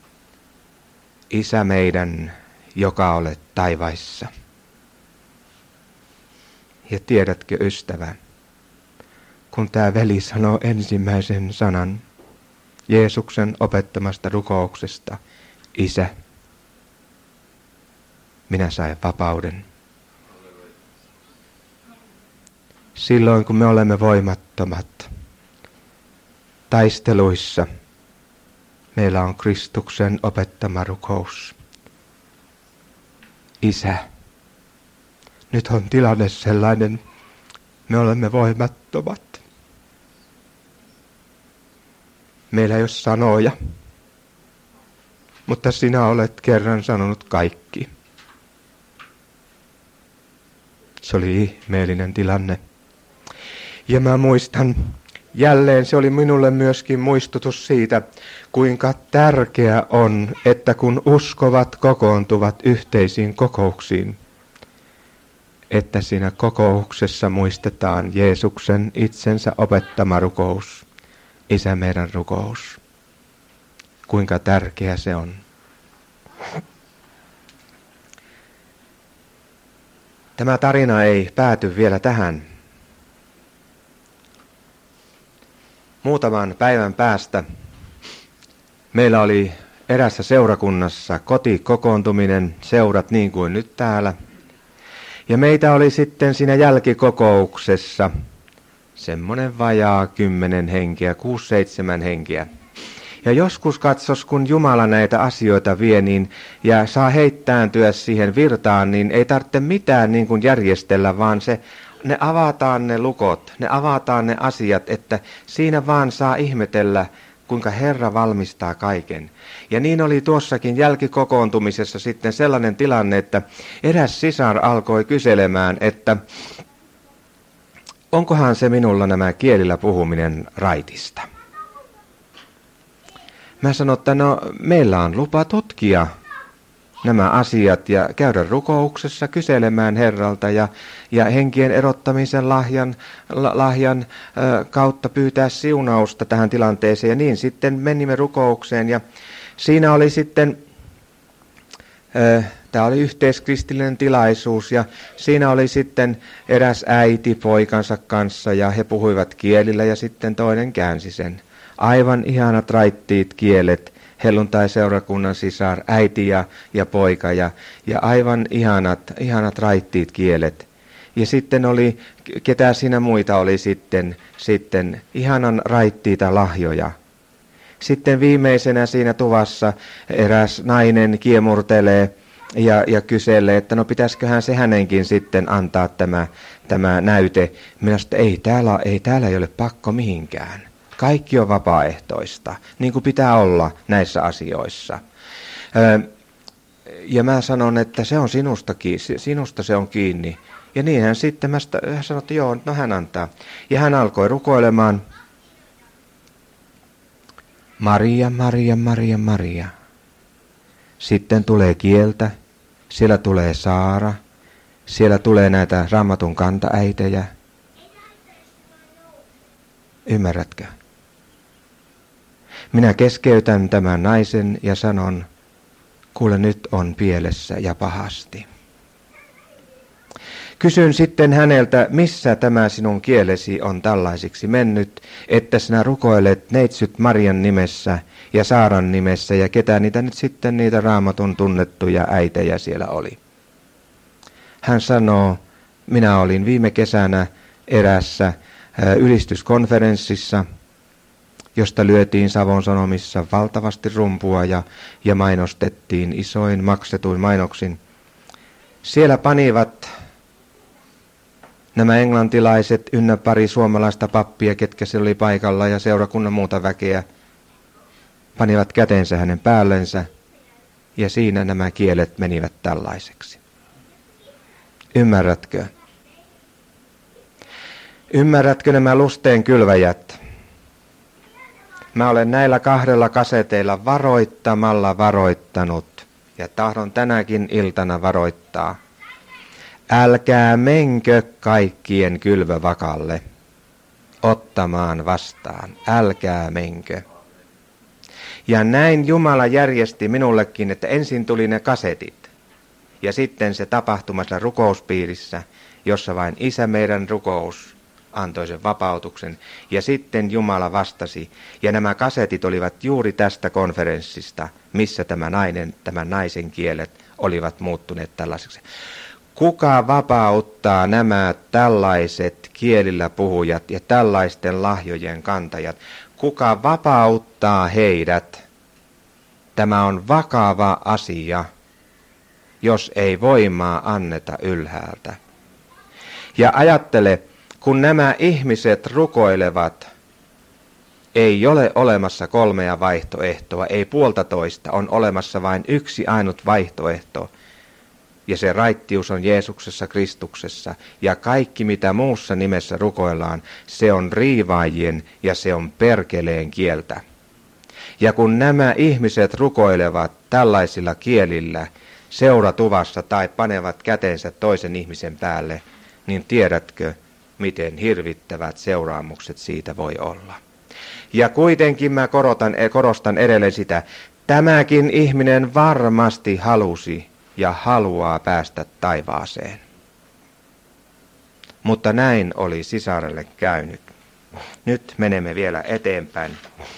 Isä meidän, joka olet taivaissa. Ja tiedätkö, ystävä, kun tämä veli sanoo ensimmäisen sanan Jeesuksen opettamasta rukouksesta, Isä, minä sain vapauden. Silloin kun me olemme voimattomat taisteluissa, meillä on Kristuksen opettama rukous. Isä, nyt on tilanne sellainen, me olemme voimattomat. Meillä ei ole sanoja, mutta sinä olet kerran sanonut kaikki. Se oli ihmeellinen tilanne. Ja mä muistan, jälleen se oli minulle myöskin muistutus siitä, kuinka tärkeää on, että kun uskovat kokoontuvat yhteisiin kokouksiin, että siinä kokouksessa muistetaan Jeesuksen itsensä opettama rukous, Isä meidän rukous. Kuinka tärkeä se on. Tämä tarina ei pääty vielä tähän. Muutaman päivän päästä meillä oli erässä seurakunnassa kotikokoontuminen, seurat niin kuin nyt täällä. Ja meitä oli sitten siinä jälkikokouksessa semmoinen vajaa kymmenen henkeä, kuusi seitsemän henkeä. Ja joskus katsos, kun Jumala näitä asioita vie niin, ja saa heittääntyä siihen virtaan, niin ei tarvitse mitään niin kuin järjestellä, vaan se, ne avataan ne lukot, ne avataan ne asiat, että siinä vaan saa ihmetellä, kuinka Herra valmistaa kaiken. Ja niin oli tuossakin jälkikokoontumisessa sitten sellainen tilanne, että eräs sisar alkoi kyselemään, että onkohan se minulla nämä kielillä puhuminen raitista. Mä sanoin, että no meillä on lupa tutkia nämä asiat ja käydä rukouksessa kyselemään Herralta ja, ja henkien erottamisen lahjan, lahjan äh, kautta pyytää siunausta tähän tilanteeseen. Ja niin sitten menimme rukoukseen ja siinä oli sitten, äh, tämä oli yhteiskristillinen tilaisuus ja siinä oli sitten eräs äiti poikansa kanssa ja he puhuivat kielillä ja sitten toinen käänsi sen. Aivan ihanat raittiit kielet. Helluntai-seurakunnan sisar, äiti ja, ja poika ja, ja aivan ihanat, ihanat raittiit kielet. Ja sitten oli, ketä siinä muita oli sitten, sitten ihanan raittiita lahjoja. Sitten viimeisenä siinä tuvassa eräs nainen kiemurtelee ja, ja kyselee, että no pitäisiköhän se hänenkin sitten antaa tämä, tämä näyte. Minä sanoin, että ei täällä, ei täällä ei ole pakko mihinkään. Kaikki on vapaaehtoista, niin kuin pitää olla näissä asioissa. Ja mä sanon, että se on sinusta, sinusta se on kiinni. Ja niin hän sitten, mä sanoin, että joo, no hän antaa. Ja hän alkoi rukoilemaan. Maria, Maria, Maria, Maria. Sitten tulee kieltä, siellä tulee Saara, siellä tulee näitä Raamatun kantaäitejä. Ymmärrätkö? Minä keskeytän tämän naisen ja sanon, kuule nyt on pielessä ja pahasti. Kysyn sitten häneltä, missä tämä sinun kielesi on tällaisiksi mennyt, että sinä rukoilet neitsyt Marian nimessä ja Saaran nimessä ja ketä niitä nyt sitten niitä Raamatun tunnettuja äitejä siellä oli. Hän sanoo, minä olin viime kesänä eräässä ylistyskonferenssissa, josta lyötiin Savon Sanomissa valtavasti rumpua ja, ja mainostettiin isoin maksetuin mainoksin. Siellä panivat nämä englantilaiset ynnä pari suomalaista pappia, ketkä siellä oli paikalla ja seurakunnan muuta väkeä, panivat kätensä hänen päällensä ja siinä nämä kielet menivät tällaiseksi. Ymmärrätkö? Ymmärrätkö nämä lusteen kylväjät? Mä olen näillä kahdella kaseteilla varoittamalla varoittanut ja tahdon tänäkin iltana varoittaa. Älkää menkö kaikkien kylvövakalle ottamaan vastaan. Älkää menkö. Ja näin Jumala järjesti minullekin, että ensin tuli ne kasetit ja sitten se tapahtuma siellä rukouspiirissä, jossa vain Isä meidän rukous antoi sen vapautuksen. Ja sitten Jumala vastasi. Ja nämä kasetit olivat juuri tästä konferenssista, missä tämä nainen, tämän naisen kielet olivat muuttuneet tällaiseksi. Kuka vapauttaa nämä tällaiset kielillä puhujat ja tällaisten lahjojen kantajat? Kuka vapauttaa heidät? Tämä on vakava asia, jos ei voimaa anneta ylhäältä. Ja ajattele, kun nämä ihmiset rukoilevat, ei ole olemassa kolmea vaihtoehtoa, ei puolta toista, on olemassa vain yksi ainut vaihtoehto. Ja se raittius on Jeesuksessa Kristuksessa. Ja kaikki mitä muussa nimessä rukoillaan, se on riivaajien ja se on perkeleen kieltä. Ja kun nämä ihmiset rukoilevat tällaisilla kielillä seuratuvassa tai panevat kätensä toisen ihmisen päälle, niin tiedätkö, miten hirvittävät seuraamukset siitä voi olla. Ja kuitenkin mä korotan, korostan edelleen sitä, tämäkin ihminen varmasti halusi ja haluaa päästä taivaaseen. Mutta näin oli sisarelle käynyt. Nyt menemme vielä eteenpäin.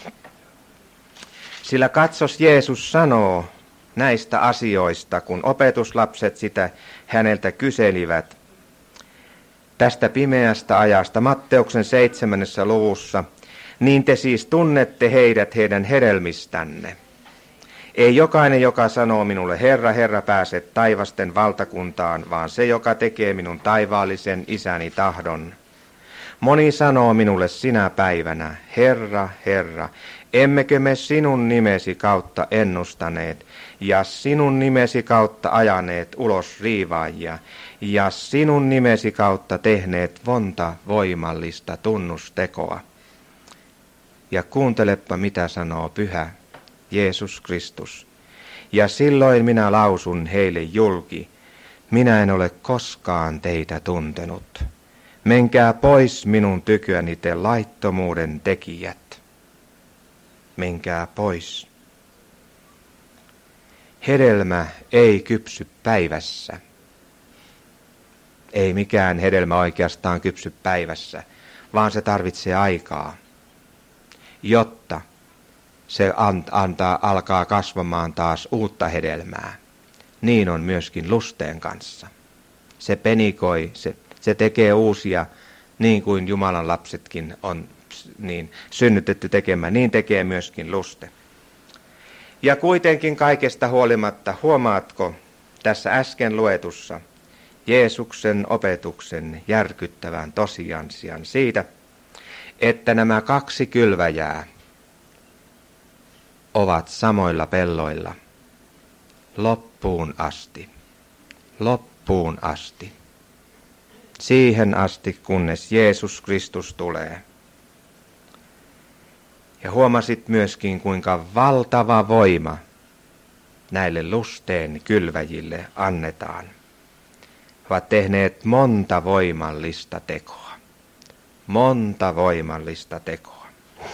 Sillä katsos, Jeesus sanoo näistä asioista, kun opetuslapset sitä häneltä kyselivät. tästä pimeästä ajasta Matteuksen seitsemännessä luvussa, niin te siis tunnette heidät heidän hedelmistänne. Ei jokainen, joka sanoo minulle, Herra, Herra, pääse taivasten valtakuntaan, vaan se, joka tekee minun taivaallisen isäni tahdon. Moni sanoo minulle sinä päivänä, Herra, Herra, emmekö me sinun nimesi kautta ennustaneet, ja sinun nimesi kautta ajaneet ulos riivaajia, ja sinun nimesi kautta tehneet monta voimallista tunnustekoa. Ja kuuntelepa, mitä sanoo Pyhä Jeesus Kristus. Ja silloin minä lausun heille julki, minä en ole koskaan teitä tuntenut. Menkää pois minun tyköni te laittomuuden tekijät. Menkää pois. Hedelmä ei kypsy päivässä. Ei mikään hedelmä oikeastaan kypsy päivässä, vaan se tarvitsee aikaa, jotta se antaa, alkaa kasvamaan taas uutta hedelmää. Niin on myöskin lusteen kanssa. Se penikoi, se, se tekee uusia, niin kuin Jumalan lapsetkin on niin synnytetty tekemään, niin tekee myöskin luste. Ja kuitenkin kaikesta huolimatta, huomaatko tässä äsken luetussa Jeesuksen opetuksen järkyttävän tosiasian siitä, että nämä kaksi kylväjää ovat samoilla pelloilla loppuun asti, loppuun asti, siihen asti kunnes Jeesus Kristus tulee. Ja huomasit myöskin, kuinka valtava voima näille lusteen kylväjille annetaan. He ovat tehneet monta voimallista tekoa, monta voimallista tekoa.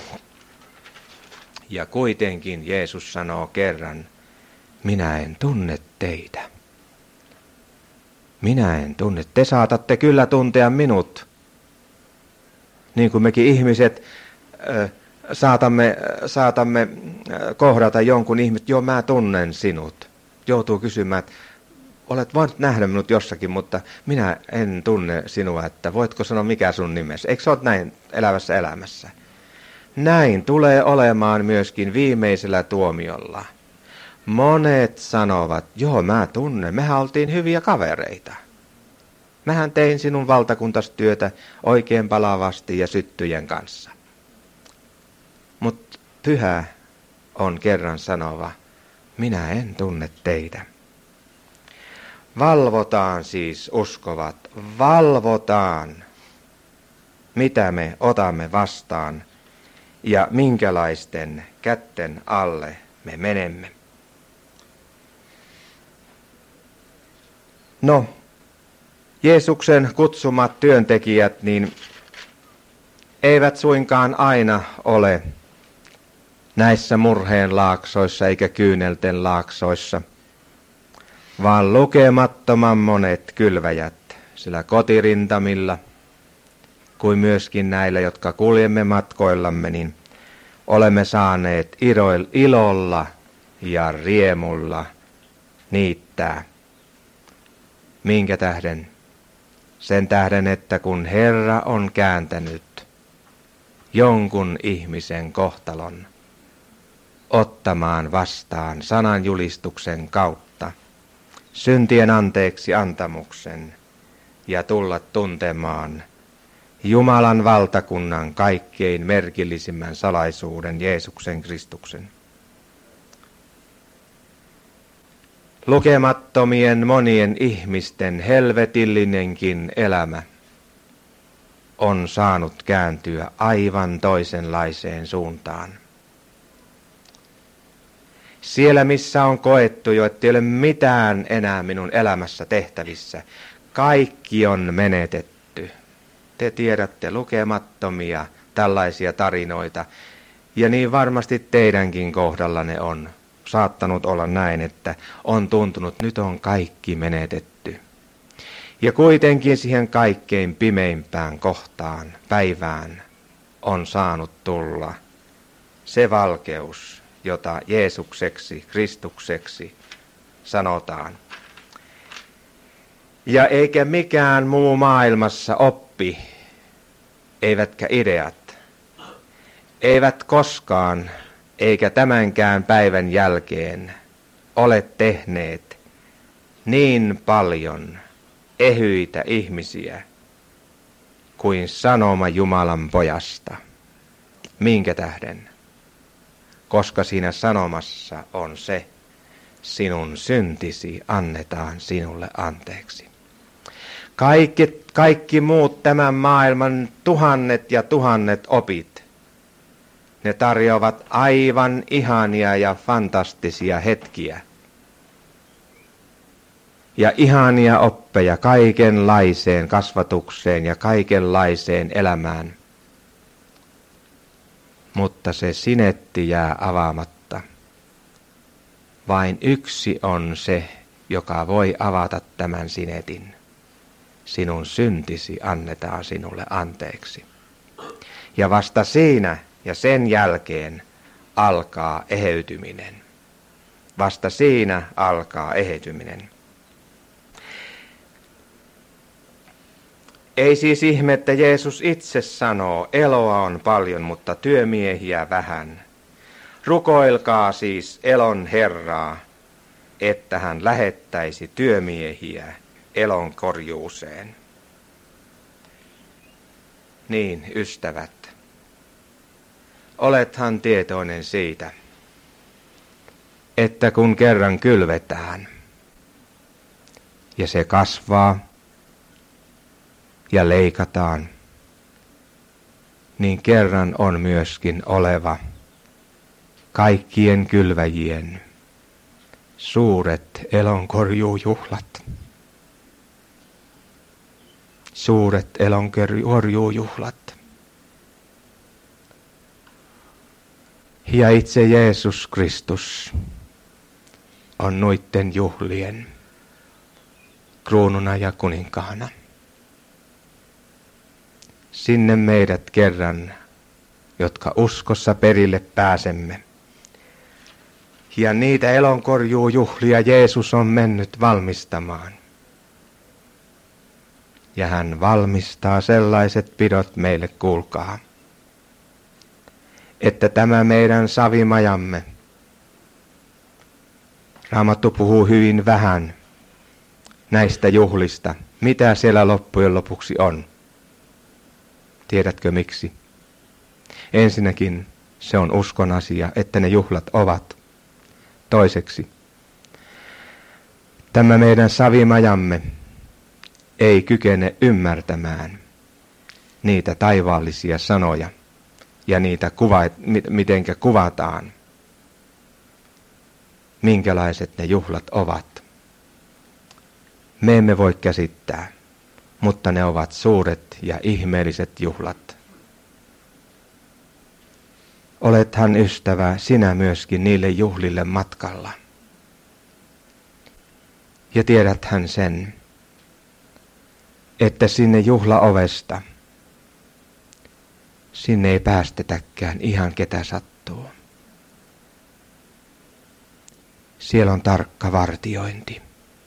Ja kuitenkin Jeesus sanoo kerran, minä en tunne teitä. Minä en tunne. Te saatatte kyllä tuntea minut. Niin kuin mekin ihmiset äh, saatamme, saatamme kohdata jonkun ihmisen, joo mä tunnen sinut. Joutuu kysymään, että olet voinut nähdä minut jossakin, mutta minä en tunne sinua, että voitko sanoa mikä sun nimesi. Eikö sä oot näin elävässä elämässä? Näin tulee olemaan myöskin viimeisellä tuomiolla. Monet sanovat, joo mä tunnen, mehän oltiin hyviä kavereita. Mähän tein sinun valtakuntastyötä oikein palavasti ja syttyjen kanssa. Mutta Pyhä on kerran sanova, minä en tunne teitä. Valvotaan siis, uskovat, valvotaan, mitä me otamme vastaan ja minkälaisten kätten alle me menemme. No, Jeesuksen kutsumat työntekijät niin eivät suinkaan aina ole näissä murheen laaksoissa eikä kyynelten laaksoissa, vaan lukemattoman monet kylväjät sillä kotirintamilla, kuin myöskin näillä, jotka kuljemme matkoillamme, niin olemme saaneet ilolla ja riemulla niittää. Minkä tähden? Sen tähden, että kun Herra on kääntänyt jonkun ihmisen kohtalon ottamaan vastaan sananjulistuksen kautta syntien anteeksi antamuksen ja tulla tuntemaan Jumalan valtakunnan kaikkein merkillisimmän salaisuuden Jeesuksen Kristuksen. Lukemattomien monien ihmisten helvetillinenkin elämä on saanut kääntyä aivan toisenlaiseen suuntaan. Siellä, missä on koettu jo, että ei ole mitään enää minun elämässä tehtävissä, kaikki on menetetty. Te tiedätte lukemattomia tällaisia tarinoita, ja niin varmasti teidänkin kohdallanne on saattanut olla näin, että on tuntunut, nyt on kaikki menetetty. Ja kuitenkin siihen kaikkein pimeimpään kohtaan, päivään, on saanut tulla se valkeus, jota Jeesukseksi, Kristukseksi sanotaan. Ja eikä mikään muu maailmassa oppi, eivätkä ideat, eivät koskaan, eikä tämänkään päivän jälkeen ole tehneet niin paljon ehyitä ihmisiä kuin sanoma Jumalan pojasta. Minkä tähden? Koska siinä sanomassa on se, sinun syntisi annetaan sinulle anteeksi. Kaikki, kaikki muut tämän maailman tuhannet ja tuhannet opit, ne tarjoavat aivan ihania ja fantastisia hetkiä. Ja ihania oppeja kaikenlaiseen kasvatukseen ja kaikenlaiseen elämään. Mutta se sinetti jää avaamatta. Vain yksi on se, joka voi avata tämän sinetin. Sinun syntisi annetaan sinulle anteeksi. Ja vasta siinä ja sen jälkeen alkaa eheytyminen. Vasta siinä alkaa eheytyminen. Ei siis ihme, että Jeesus itse sanoo, eloa on paljon, mutta työmiehiä vähän. Rukoilkaa siis elon Herraa, että hän lähettäisi työmiehiä elon korjuuseen. Niin, ystävät, olethan tietoinen siitä, että kun kerran kylvetään ja se kasvaa ja leikataan, niin kerran on myöskin oleva kaikkien kylväjien suuret elonkorjuujuhlat. Suuret elonkorjuujuhlat. Ja itse Jeesus Kristus on noitten juhlien kruununa ja kuninkaana. Sinne meidät kerran, jotka uskossa perille pääsemme. Ja niitä elonkorjuujuhlia Jeesus on mennyt valmistamaan. Ja hän valmistaa sellaiset pidot meille, kuulkaa, että tämä meidän savimajamme, Raamattu puhuu hyvin vähän näistä juhlista, mitä siellä loppujen lopuksi on. Tiedätkö miksi? Ensinnäkin se on uskon asia, että ne juhlat ovat. Toiseksi, tämä meidän savimajamme ei kykene ymmärtämään niitä taivaallisia sanoja ja niitä kuva, mitenkä kuvataan, minkälaiset ne juhlat ovat. Me emme voi käsittää, mutta ne ovat suuret ja ihmeelliset juhlat. Olethan ystävä sinä myöskin niille juhlille matkalla. Ja tiedäthän sen, että sinne juhlaovesta, sinne ei päästetäkään ihan ketä sattuu. Siellä on tarkka vartiointi.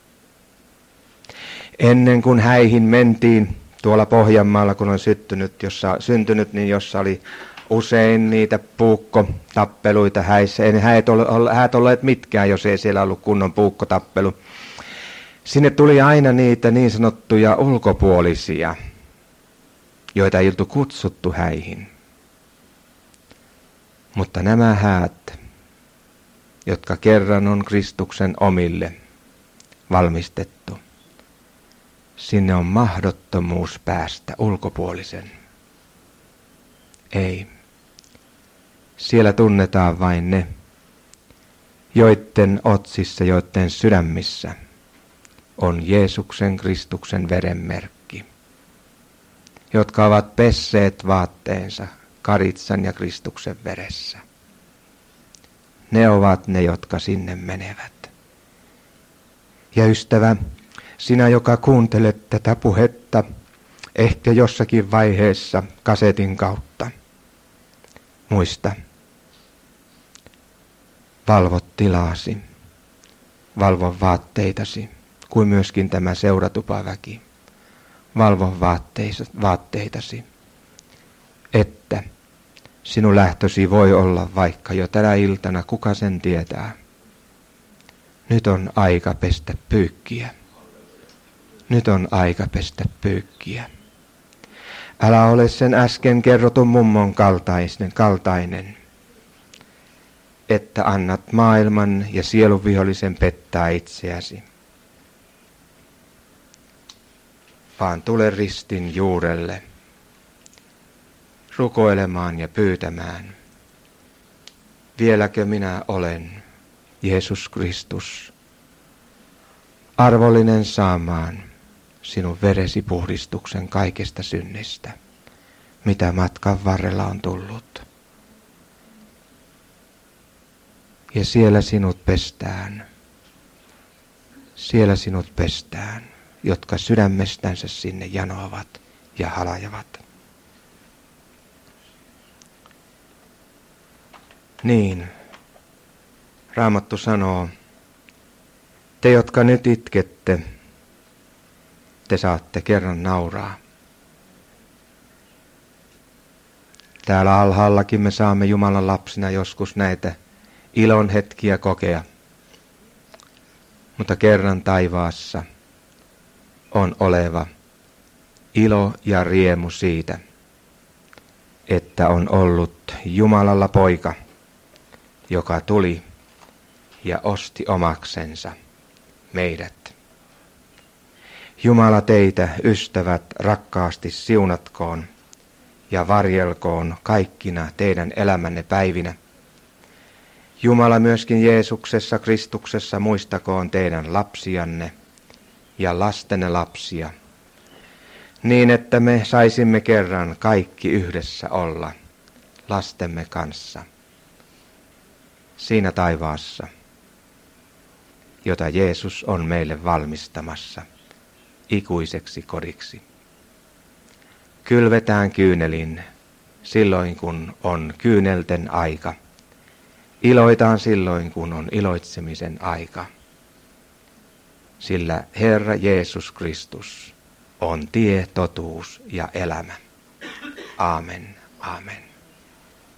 Ennen kuin häihin mentiin tuolla Pohjanmaalla, kun on syttynyt, jossa, syntynyt, niin jossa oli usein niitä puukkotappeluita häissä. Ei häät ole, häät olleet mitkään, jos ei siellä ollut kunnon puukkotappelu. Sinne tuli aina niitä niin sanottuja ulkopuolisia, joita ei oltu kutsuttu häihin. Mutta nämä häät, jotka kerran on Kristuksen omille valmistettu, sinne on mahdottomuus päästä ulkopuolisen. Ei. Siellä tunnetaan vain ne, joiden otsissa, joiden sydämissä on Jeesuksen Kristuksen verenmerkki, jotka ovat pesseet vaatteensa karitsan ja Kristuksen veressä. Ne ovat ne, jotka sinne menevät. Ja ystävä, sinä, joka kuuntelet tätä puhetta, ehkä jossakin vaiheessa kasetin kautta, muista, valvo tilaasi, valvo vaatteitasi, kuin myöskin tämä seuratupaväki. Valvo vaatteitasi, että sinun lähtösi voi olla vaikka jo tänä iltana, kuka sen tietää. Nyt on aika pestä pyykkiä. Nyt on aika pestä pyykkiä. Älä ole sen äsken kerrotun mummon kaltainen, kaltainen, että annat maailman ja sielunvihollisen pettää itseäsi. Vaan tule ristin juurelle rukoilemaan ja pyytämään. Vieläkö minä olen, Jeesus Kristus, arvollinen saamaan sinun veresi puhdistuksen kaikesta synnistä, mitä matkan varrella on tullut. Ja siellä sinut pestään, siellä sinut pestään, jotka sydämestänsä sinne janoavat ja halajavat. Niin, Raamattu sanoo, te jotka nyt itkette, te saatte kerran nauraa. Täällä alhaallakin me saamme Jumalan lapsina joskus näitä ilon hetkiä kokea, mutta kerran taivaassa on oleva ilo ja riemu siitä, että on ollut Jumalalla poika, joka tuli ja osti omaksensa meidät. Jumala teitä, ystävät, rakkaasti siunatkoon ja varjelkoon kaikkina teidän elämänne päivinä. Jumala myöskin Jeesuksessa Kristuksessa muistakoon teidän lapsianne ja lastenne lapsia, niin että me saisimme kerran kaikki yhdessä olla lastemme kanssa siinä taivaassa, jota Jeesus on meille valmistamassa ikuiseksi kodiksi. Kylvetään kyynelin silloin, kun on kyynelten aika. Iloitaan silloin, kun on iloitsemisen aika. Sillä Herra Jeesus Kristus on tie, totuus ja elämä. Aamen, aamen.